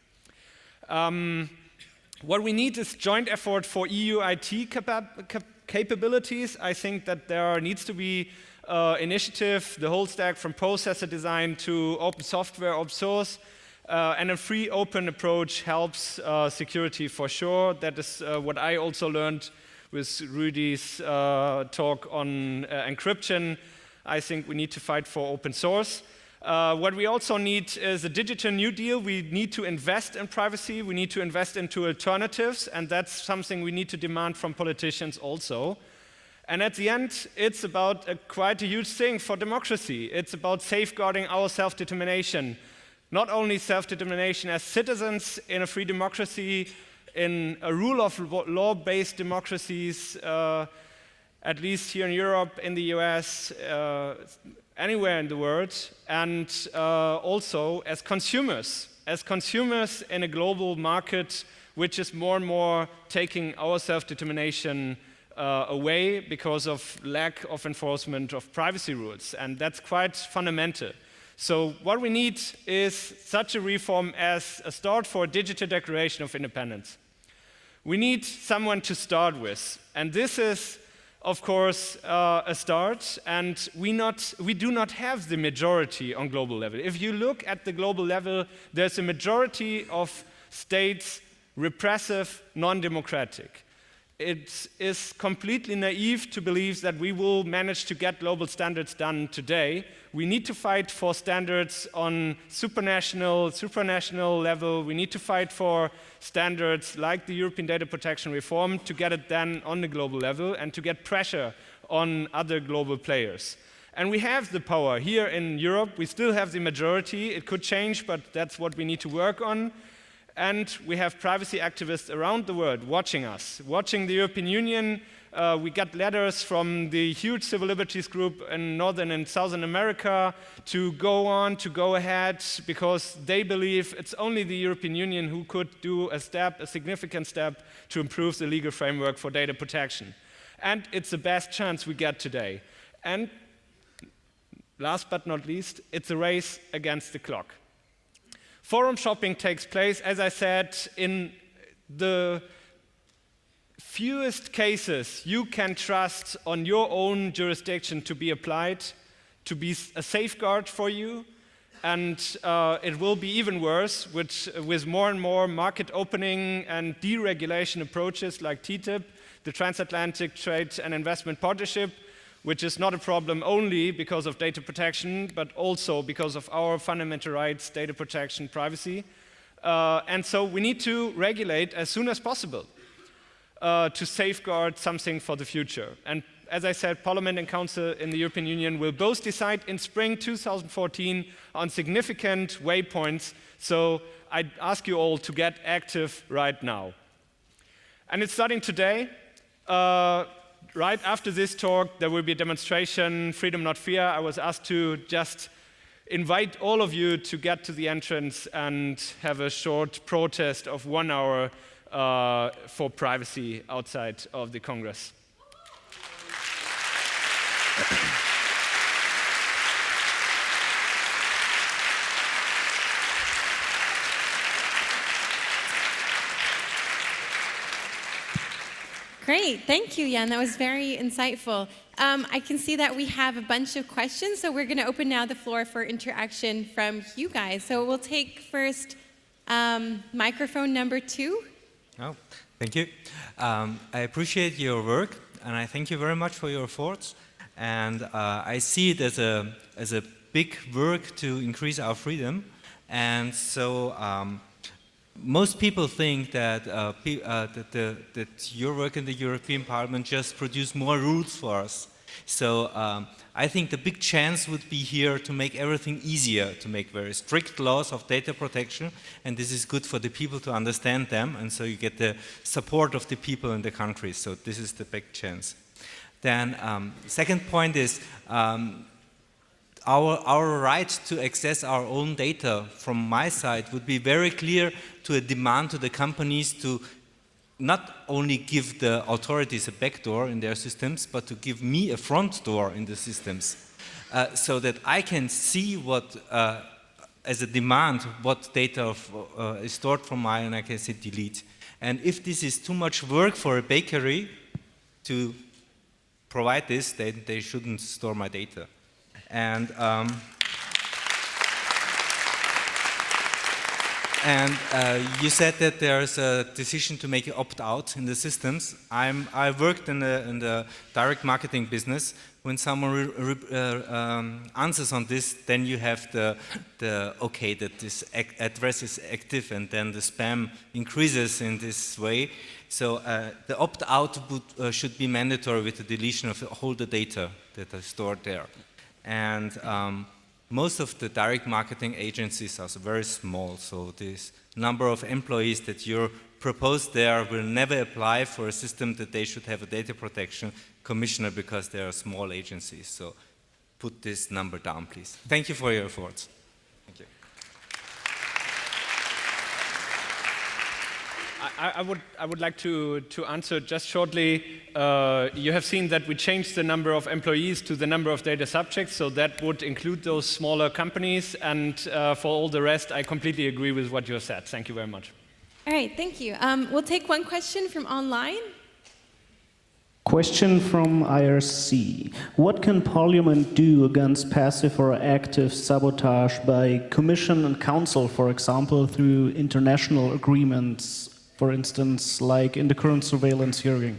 Um, what we need is joint effort for E U I T capa cap capabilities. I think that there needs to be uh, initiative, the whole stack from processor design to open software, open source, uh, and a free open approach helps uh, security for sure. That is uh, what I also learned with Rudy's uh, talk on uh, encryption. I think we need to fight for open source. Uh, what we also need is a digital New Deal. We need to invest in privacy. We need to invest into alternatives, and that's something we need to demand from politicians also. And at the end, it's about a, quite a huge thing for democracy. It's about safeguarding our self-determination. Not only self-determination as citizens in a free democracy, in a rule of law-based democracies, uh, at least here in Europe, in the U S, uh, anywhere in the world, and uh, also as consumers, as consumers in a global market which is more and more taking our self-determination uh, away because of lack of enforcement of privacy rules, and that's quite fundamental. So what we need is such a reform as a start for a digital declaration of independence. We need someone to start with, and this is, of course, uh, a start, and we, not, we do not have the majority on global level. If you look at the global level, there's a majority of states repressive, non-democratic. It is completely naive to believe that we will manage to get global standards done today. We need to fight for standards on supranational, supranational level. We need to fight for standards like the European data protection reform to get it done on the global level and to get pressure on other global players. And we have the power here in Europe. We still have the majority. It could change, but that's what we need to work on. And we have privacy activists around the world watching us, watching the European Union. Uh, we got letters from the huge civil liberties group in Northern and Southern America to go on, to go ahead, because they believe it's only the European Union who could do a step, a significant step, to improve the legal framework for data protection. And it's the best chance we get today. And last but not least, it's a race against the clock. Forum shopping takes place, as I said, in the fewest cases you can trust on your own jurisdiction to be applied, to be a safeguard for you, and uh, it will be even worse with, with more and more market opening and deregulation approaches like T T I P, the Transatlantic Trade and Investment Partnership, which is not a problem only because of data protection, but also because of our fundamental rights, data protection, privacy. Uh, and so we need to regulate as soon as possible uh, to safeguard something for the future. And as I said, Parliament and Council in the European Union will both decide in spring two thousand fourteen on significant waypoints. So I ask you all to get active right now. And it's starting today. Uh, Right after this talk, there will be a demonstration, Freedom Not Fear. I was asked to just invite all of you to get to the entrance and have a short protest of one hour uh, for privacy outside of the Congress. Great, thank you, Jan. That was very insightful. Um, I can see that we have a bunch of questions, so we're going to open now the floor for interaction from you guys. So we'll take first um, microphone number two. Oh, thank you. Um, I appreciate your work, and I thank you very much for your efforts. And uh, I see it as a, as a big work to increase our freedom. And so um, most people think that, uh, pe uh, that, the, that your work in the European Parliament just produce more rules for us. So um, I think the big chance would be here to make everything easier, to make very strict laws of data protection, and this is good for the people to understand them, and so you get the support of the people in the country. So this is the big chance. Then um, second point is um, our, our right to access our own data from my side would be very clear to a demand to the companies to not only give the authorities a backdoor in their systems, but to give me a front door in the systems, uh, so that I can see what, uh, as a demand, what data uh, is stored from mine, and I can say delete. And if this is too much work for a bakery to provide this, then they shouldn't store my data. And um, And uh, you said that there's a decision to make it opt-out in the systems. I'm, I worked in the, in the direct marketing business. When someone re, re, uh, um, answers on this, then you have the, the okay, that this address is active, and then the spam increases in this way. So uh, the opt-out uh, should be mandatory with the deletion of all the data that are stored there. And um, most of the direct marketing agencies are very small, so this number of employees that you propose there will never apply for a system that they should have a data protection commissioner because they are small agencies. So put this number down, please. Thank you for your efforts. Thank you. I, I, would, I would like to, to answer just shortly. Uh, you have seen that we changed the number of employees to the number of data subjects, so that would include those smaller companies. And uh, for all the rest, I completely agree with what you said. Thank you very much. All right, thank you. Um, we'll take one question from online. Question from I R C. What can Parliament do against passive or active sabotage by Commission and Council, for example, through international agreements, for instance, like in the current surveillance hearing?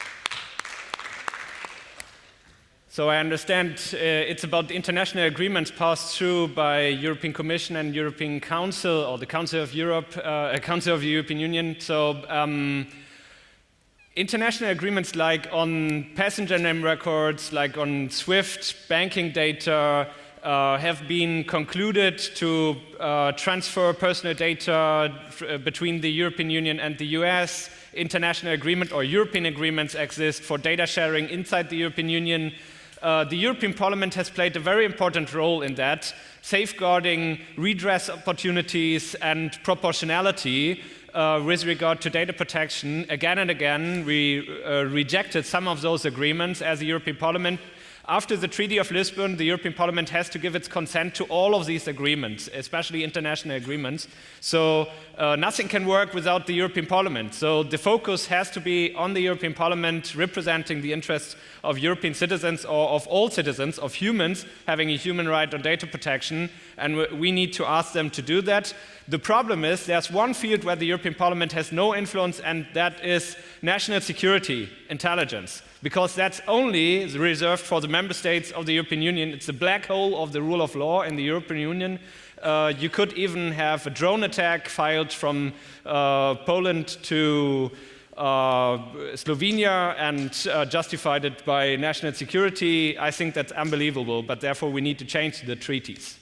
So I understand uh, it's about the international agreements passed through by European Commission and European Council, or the Council of Europe, uh, Council of the European Union. So um, international agreements like on passenger name records, like on SWIFT banking data, uh, have been concluded to uh, transfer personal data between the European Union and the U S. International agreement or European agreements exist for data sharing inside the European Union. Uh, the European Parliament has played a very important role in that, safeguarding redress opportunities and proportionality uh, with regard to data protection. Again and again, we uh, rejected some of those agreements as the European Parliament. After the Treaty of Lisbon, the European Parliament has to give its consent to all of these agreements, especially international agreements. So uh, nothing can work without the European Parliament. So the focus has to be on the European Parliament representing the interests of European citizens, or of all citizens, of humans having a human right on data protection, and we need to ask them to do that. The problem is there's one field where the European Parliament has no influence, and that is national security, intelligence, because that's only reserved for the member states of the European Union. It's a black hole of the rule of law in the European Union. Uh, you could even have a drone attack filed from uh, Poland to uh, Slovenia and uh, justified it by national security. I think that's unbelievable, but therefore we need to change the treaties.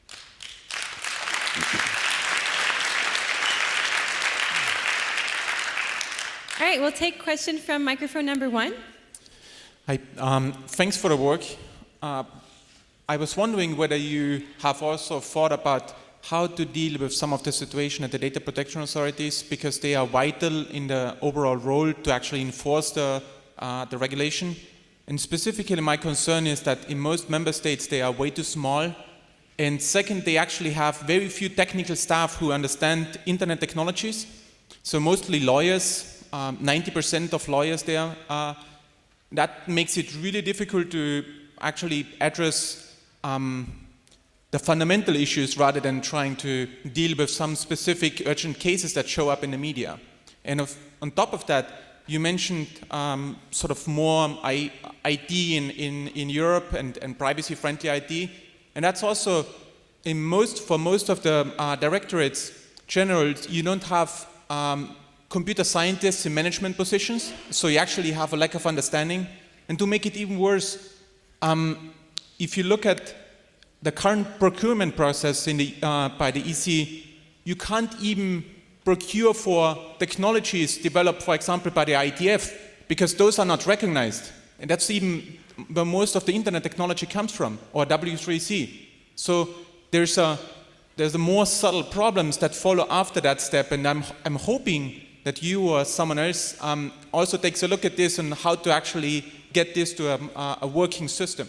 All right, we'll take question from microphone number one. Hi, um, thanks for the work. Uh, I was wondering whether you have also thought about how to deal with some of the situation at the data protection authorities, because they are vital in the overall role to actually enforce the, uh, the regulation. And specifically, my concern is that in most member states, they are way too small. And second, they actually have very few technical staff who understand internet technologies. So mostly lawyers, um, ninety percent of lawyers there. Uh, that makes it really difficult to actually address um, the fundamental issues rather than trying to deal with some specific urgent cases that show up in the media. And of, on top of that, You mentioned um, sort of more I D in, in, in Europe and, and privacy-friendly I D. And that's also, in most, for most of the uh, directorates general, you don't have um, computer scientists in management positions, so you actually have a lack of understanding. And to make it even worse, um, if you look at the current procurement process in the, uh, by the E C, you can't even procure for technologies developed, for example, by the I T F, because those are not recognized. And that's even where most of the internet technology comes from, or W three C. So there's a, there's a more subtle problems that follow after that step, and I'm, I'm hoping that you or someone else um, also takes a look at this and how to actually get this to a, a working system.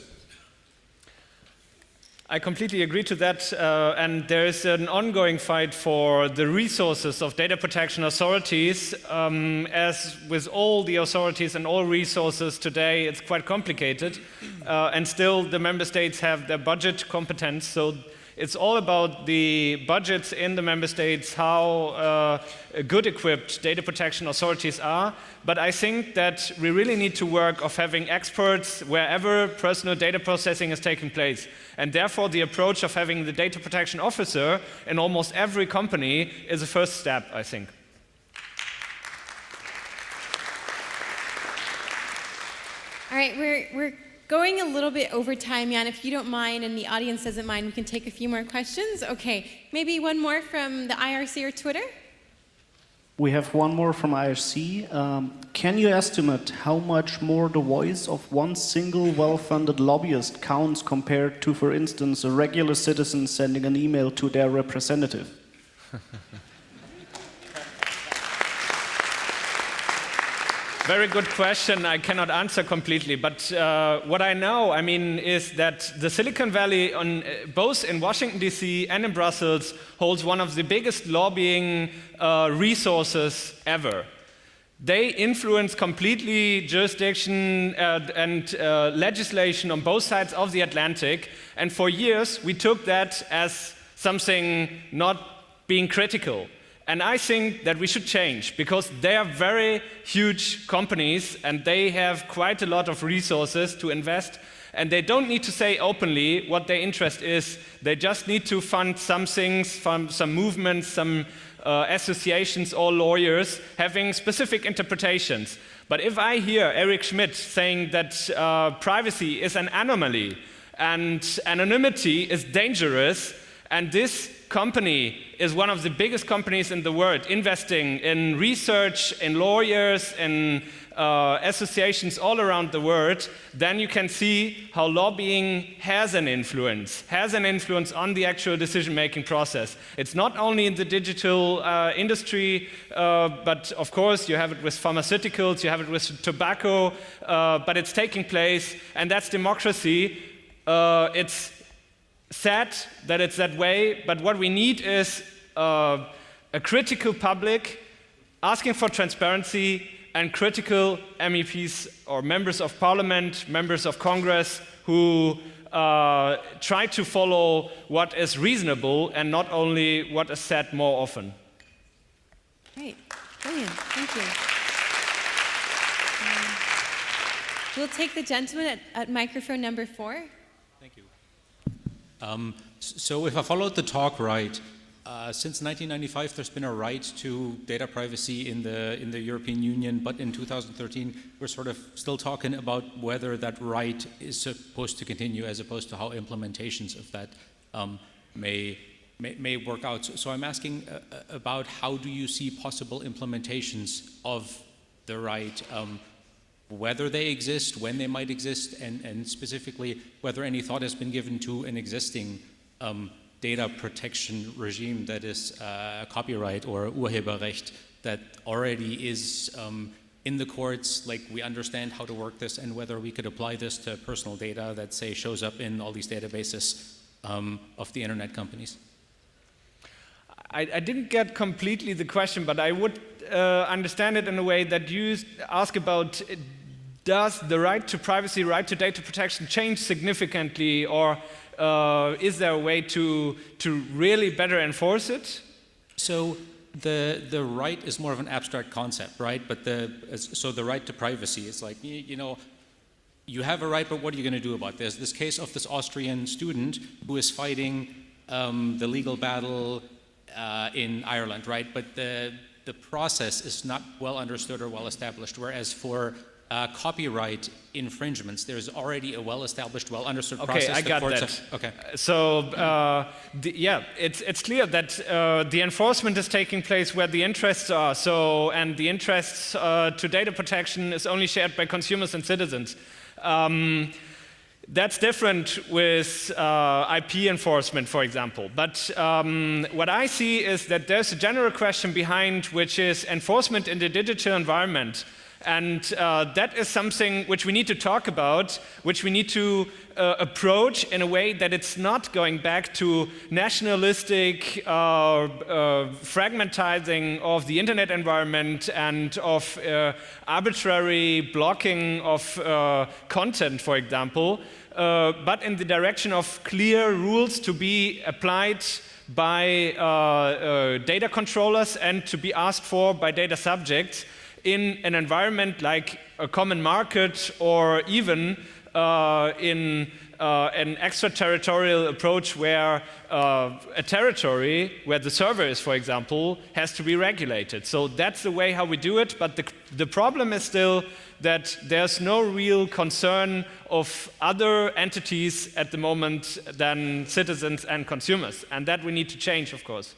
I completely agree to that, uh, and there is an ongoing fight for the resources of data protection authorities. Um, as with all the authorities and all resources today, it's quite complicated, uh, and still the member states have their budget competence, so it's all about the budgets in the member states, how uh, good equipped data protection authorities are. But I think that we really need to work of having experts wherever personal data processing is taking place. And therefore, the approach of having the data protection officer in almost every company is a first step, I think. All right, we're, we're going a little bit over time, Jan. If you don't mind and the audience doesn't mind, we can take a few more questions. Okay, maybe one more from the I R C or Twitter? We have one more from I R C. Um, can you estimate how much more the voice of one single well-funded lobbyist counts compared to, for instance, a regular citizen sending an email to their representative? Very good question. I cannot answer completely, but uh, what I know, I mean, is that the Silicon Valley, on, uh, both in Washington, D C and in Brussels, holds one of the biggest lobbying uh, resources ever. They influence completely jurisdiction uh, and uh, legislation on both sides of the Atlantic, and for years we took that as something not being critical. And I think that we should change, because they are very huge companies and they have quite a lot of resources to invest, and they don't need to say openly what their interest is. They just need to fund some things, fund some movements, some uh, associations or lawyers having specific interpretations. But if I hear Eric Schmidt saying that uh, privacy is an anomaly and anonymity is dangerous, and this company is one of the biggest companies in the world, investing in research, in lawyers, in uh, associations all around the world, then you can see how lobbying has an influence, has an influence on the actual decision-making process. It's not only in the digital uh, industry, uh, but of course you have it with pharmaceuticals, you have it with tobacco, uh, but it's taking place, and that's democracy. Uh, it's sad that it's that way, but what we need is uh, a critical public asking for transparency, and critical M E Ps or members of parliament, members of Congress who uh, try to follow what is reasonable and not only what is said more often. Great, brilliant, thank you. Um, we'll take the gentleman at, at microphone number four. Thank you. Um, so if I followed the talk right, uh, since nineteen ninety-five there's been a right to data privacy in the in the European Union, but in two thousand thirteen we're sort of still talking about whether that right is supposed to continue as opposed to how implementations of that um, may, may may work out. So, so I'm asking uh, about how do you see possible implementations of the right, um, whether they exist, when they might exist, and, and specifically whether any thought has been given to an existing um, data protection regime that is uh, copyright or Urheberrecht that already is um, in the courts, like we understand how to work this, and whether we could apply this to personal data that, say, shows up in all these databases um, of the internet companies. I, I didn't get completely the question, but I would uh, understand it in a way that you ask about, does the right to privacy, right to data protection change significantly, or uh, is there a way to, to really better enforce it? So the the right is more of an abstract concept, right? But the so the right to privacy is like you, you know. You have a right, but what are you going to do about this? This case of this Austrian student who is fighting um, the legal battle uh, in Ireland, right? But the the process is not well understood or well established. Whereas for uh, copyright infringements, there's already a well-established, well-understood Okay, process. I The got courts that. have- okay. So, uh, the, yeah, it's, it's clear that uh, the enforcement is taking place where the interests are. So, and the interests uh, to data protection is only shared by consumers and citizens. Um, That's different with uh, I P enforcement, for example. But um, what I see is that there's a general question behind, which is enforcement in the digital environment. And uh, that is something which we need to talk about, which we need to uh, approach in a way that it's not going back to nationalistic uh, uh, fragmentizing of the internet environment and of uh, arbitrary blocking of uh, content, for example, uh, but in the direction of clear rules to be applied by uh, uh, data controllers and to be asked for by data subjects in an environment like a common market or even uh, in uh, an extraterritorial approach where uh, a territory where the server is, for example, has to be regulated. So that's the way how we do it, but the, the problem is still that there's no real concern of other entities at the moment than citizens and consumers, and that we need to change, of course.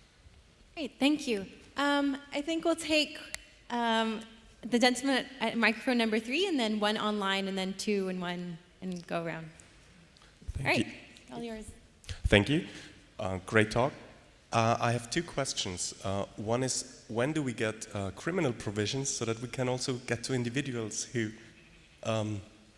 Great, thank you. Um, I think we'll take Um, the gentleman at microphone number three, and then one online, and then two and one, and go around. Thank All right, you. all yours. Thank you. Uh, great talk. Uh, I have two questions. Uh, one is, when do we get uh, criminal provisions so that we can also get to individuals who um,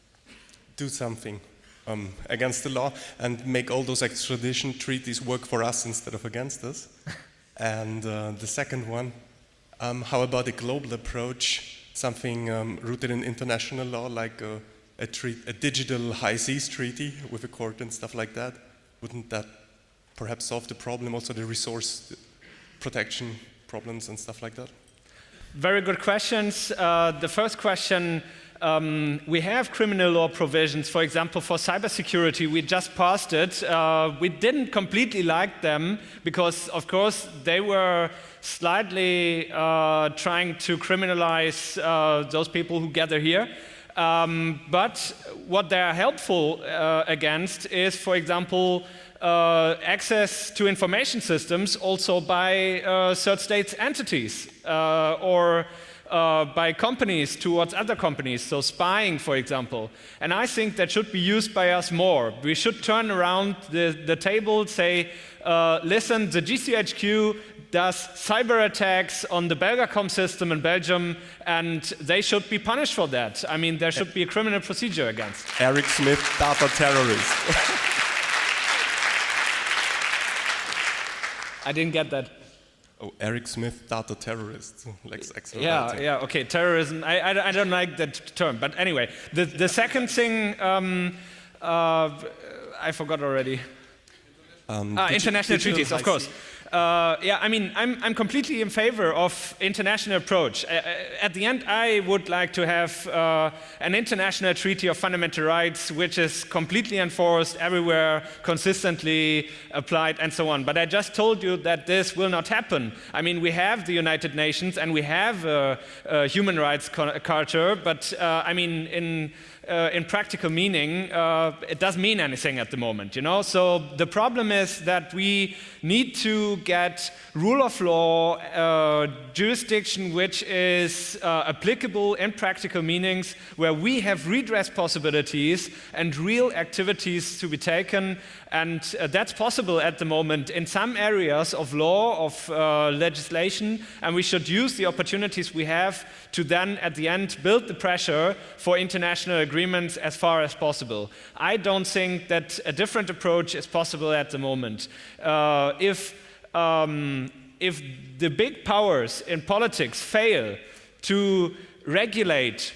do something um, against the law and make all those extradition treaties work for us instead of against us? And uh, the second one, Um, how about a global approach, something um, rooted in international law, like a, a, treat, a digital high seas treaty with a court and stuff like that? Wouldn't that perhaps solve the problem, also the resource protection problems and stuff like that? Very good questions. Uh, the first question, um, we have criminal law provisions, for example, for cybersecurity. We just passed it. Uh, we didn't completely like them because, of course, they were slightly uh, trying to criminalize uh, those people who gather here. Um, but what they are helpful uh, against is, for example, uh, access to information systems also by uh, third states entities uh, or uh, by companies towards other companies, so spying, for example. And I think that should be used by us more. We should turn around the, the table, say, uh, listen, the G C H Q does cyber attacks on the Belgacom system in Belgium, and they should be punished for that. I mean, there should be a criminal procedure against. Eric Smith, data terrorist. I didn't get that. Oh, Eric Smith, data terrorist. Lex extra Yeah, writing. yeah, okay, terrorism. I, I, I don't like that term, but anyway, the, the second thing, um, uh, I forgot already. Um, Ah, digi- international digital treaties, of high course. sea- Uh, yeah, I mean, I'm, I'm completely in favor of international approach. Uh, at the end, I would like to have uh, an international treaty of fundamental rights which is completely enforced everywhere, consistently applied, and so on. But I just told you that this will not happen. I mean, we have the United Nations and we have a, a human rights culture, but uh, I mean, in Uh, in practical meaning, uh, it doesn't mean anything at the moment, you know? So the problem is that we need to get rule of law, uh, jurisdiction which is uh, applicable in practical meanings, where we have redress possibilities and real activities to be taken. And uh, that's possible at the moment in some areas of law, of uh, legislation, and we should use the opportunities we have to then, at the end, build the pressure for international agreements as far as possible. I don't think that a different approach is possible at the moment. Uh, if, um, if the big powers in politics fail to regulate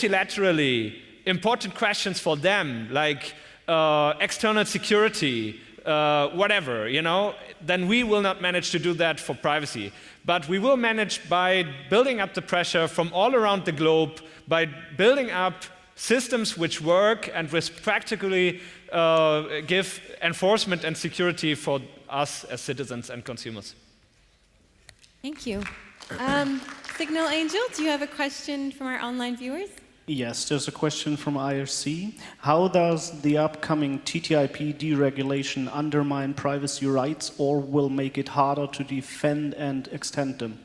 multilaterally important questions for them, like Uh, external security, uh, whatever, you know, then we will not manage to do that for privacy. But we will manage by building up the pressure from all around the globe, by building up systems which work and which practically uh, give enforcement and security for us as citizens and consumers. Thank you. Um, Signal Angel, do you have a question from our online viewers? Yes, there's a question from I R C. How does the upcoming T T I P deregulation undermine privacy rights or will make it harder to defend and extend them?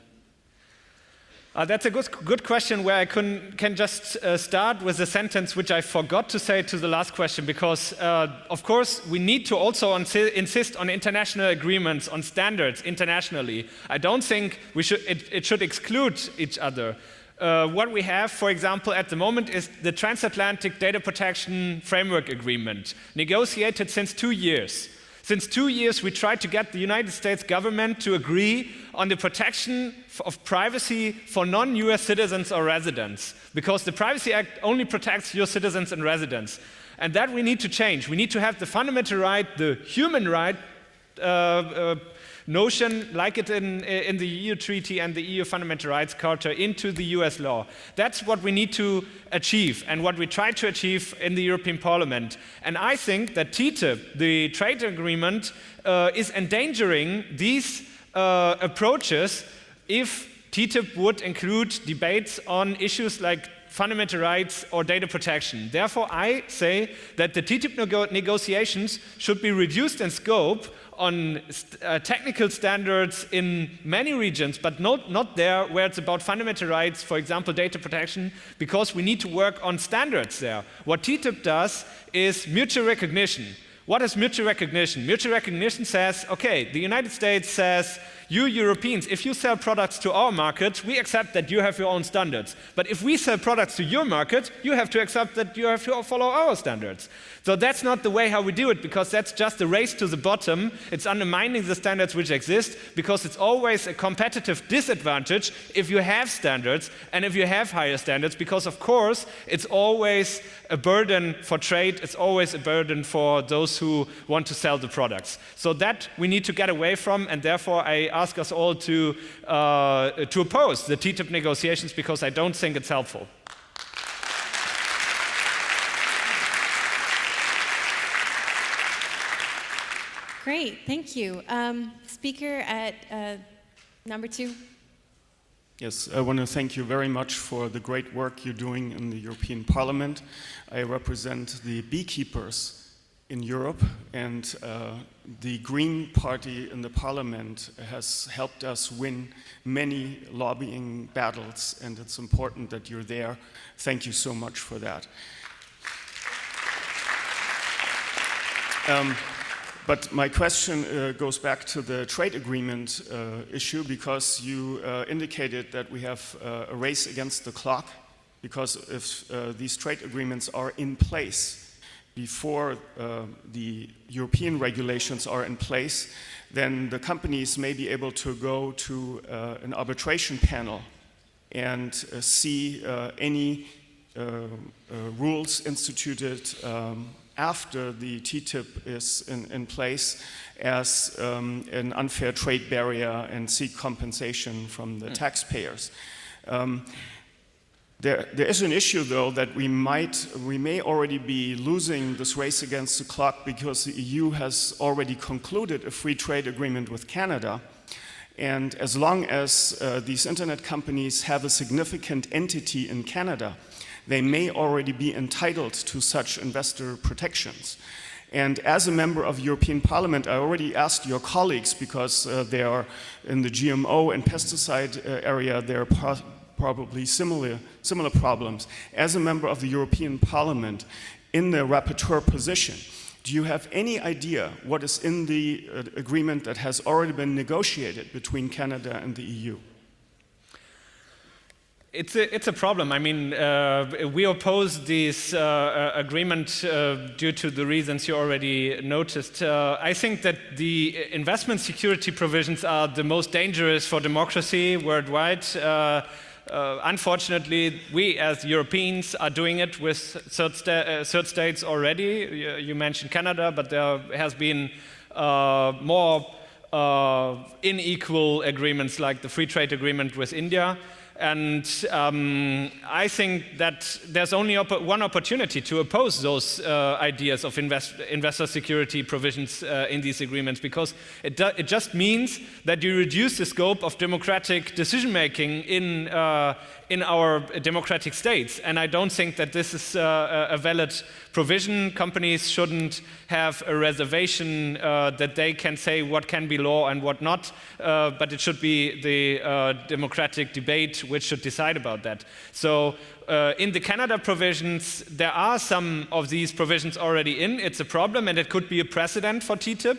Uh, that's a good, good question where I can, can just uh, start with a sentence which I forgot to say to the last question, because uh, of course we need to also insi insist on international agreements, on standards internationally. I don't think we should, it, it should exclude each other. Uh, what we have, for example, at the moment is the Transatlantic Data Protection Framework Agreement, negotiated since two years. Since two years, we tried to get the United States government to agree on the protection of privacy for non-U S citizens or residents, because the Privacy Act only protects U S citizens and residents. And that we need to change. We need to have the fundamental right, the human right, uh, uh, notion, like it in, in the E U Treaty and the E U Fundamental Rights Charter, into the U S law. That's what we need to achieve and what we try to achieve in the European Parliament. And I think that T T I P, the trade agreement, uh, is endangering these uh, approaches if T T I P would include debates on issues like fundamental rights or data protection. Therefore, I say that the T T I P nego negotiations should be reduced in scope on st uh, technical standards in many regions, but not, not there where it's about fundamental rights, for example, data protection, because we need to work on standards there. What T T I P does is mutual recognition. What is mutual recognition? Mutual recognition says, okay, the United States says, you Europeans, if you sell products to our market, we accept that you have your own standards. But if we sell products to your market, you have to accept that you have to follow our standards. So that's not the way how we do it, because that's just a race to the bottom. It's undermining the standards which exist, because it's always a competitive disadvantage if you have standards and if you have higher standards, because of course it's always a burden for trade, it's always a burden for those who want to sell the products. So that we need to get away from, and therefore I ask us all to, uh, to oppose the T T I P negotiations, because I don't think it's helpful. Great, thank you. Um, speaker at uh, number two. Yes, I want to thank you very much for the great work you're doing in the European Parliament. I represent the beekeepers in Europe, and uh, the Green Party in the Parliament has helped us win many lobbying battles, and it's important that you're there. Thank you so much for that. Um, But my question uh, goes back to the trade agreement uh, issue, because you uh, indicated that we have uh, a race against the clock, because if uh, these trade agreements are in place before uh, the European regulations are in place, then the companies may be able to go to uh, an arbitration panel and uh, see uh, any uh, uh, rules instituted um, after the T T I P is in, in place as um, an unfair trade barrier and seek compensation from the taxpayers. Um, there, there is an issue, though, that we might, we may already be losing this race against the clock, because the E U has already concluded a free trade agreement with Canada. And as long as uh, these internet companies have a significant entity in Canada, they may already be entitled to such investor protections. And as a member of the European Parliament, I already asked your colleagues, because uh, they are in the G M O and pesticide uh, area, there are pro probably similar, similar problems. As a member of the European Parliament, in the rapporteur position, do you have any idea what is in the uh, agreement that has already been negotiated between Canada and the E U? It's a, it's a problem. I mean, uh, we oppose this uh, agreement uh, due to the reasons you already noticed. Uh, I think that the investment security provisions are the most dangerous for democracy worldwide. Uh, uh, unfortunately, we as Europeans are doing it with third, sta uh, third states already. You, you mentioned Canada, but there has been uh, more uh, unequal agreements like the free trade agreement with India. And um, I think that there's only op one opportunity to oppose those uh, ideas of invest investor security provisions uh, in these agreements, because it, it just means that you reduce the scope of democratic decision-making in, uh, in our democratic states. And I don't think that this is uh, a valid provision. Companies shouldn't have a reservation uh, that they can say what can be law and what not, uh, but it should be the uh, democratic debate which should decide about that. So uh, in the Canada provisions, there are some of these provisions already in. It's a problem, and it could be a precedent for T T I P.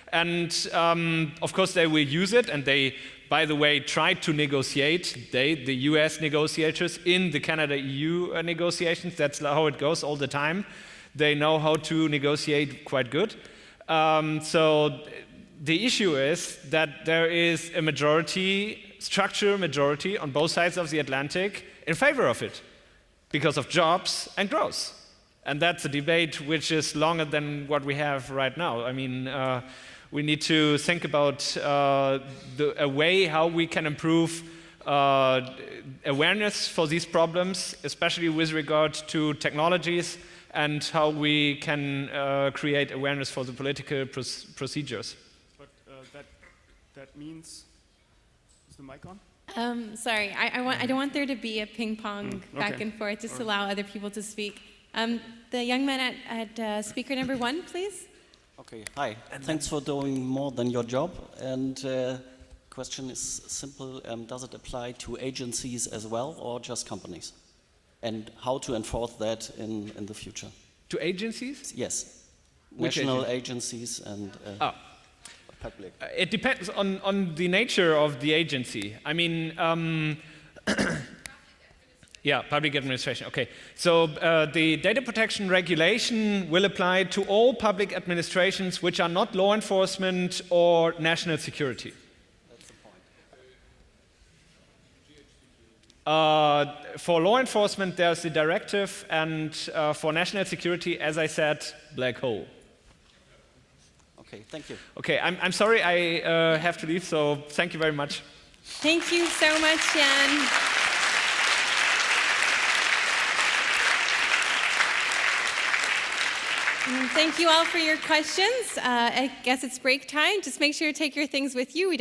And um, of course they will use it, and they, by the way, tried to negotiate, they, the U S negotiators, in the Canada-E U uh, negotiations. That's how it goes all the time. They know how to negotiate quite good. Um, so the issue is that there is a majority, structural majority on both sides of the Atlantic in favor of it because of jobs and growth. And that's a debate which is longer than what we have right now. I mean, uh, we need to think about uh, the, a way how we can improve uh, awareness for these problems, especially with regard to technologies, and how we can uh, create awareness for the political proc procedures. But uh, that, that means, is the mic on? Um, sorry, I, I, want, I don't want there to be a ping pong Mm, okay. back and forth, just allow other people to speak. Um, the young man at, at uh, speaker number one, please. Okay, hi. Thanks for doing more than your job. And uh, question is simple, um, does it apply to agencies as well or just companies? And how to enforce that in, in the future? To agencies? Yes. Which National agency? agencies and uh, Ah. public. Uh, It depends on, on the nature of the agency. I mean, um, yeah, public administration, okay. So uh, the data protection regulation will apply to all public administrations which are not law enforcement or national security. That's the point. Uh, for law enforcement, there's the directive, and uh, for national security, as I said, black hole. Okay, thank you. Okay, I'm, I'm sorry I uh, have to leave, so thank you very much. Thank you so much, Jan. And thank you all for your questions. Uh, I guess it's break time. Just make sure to take your things with you. We don't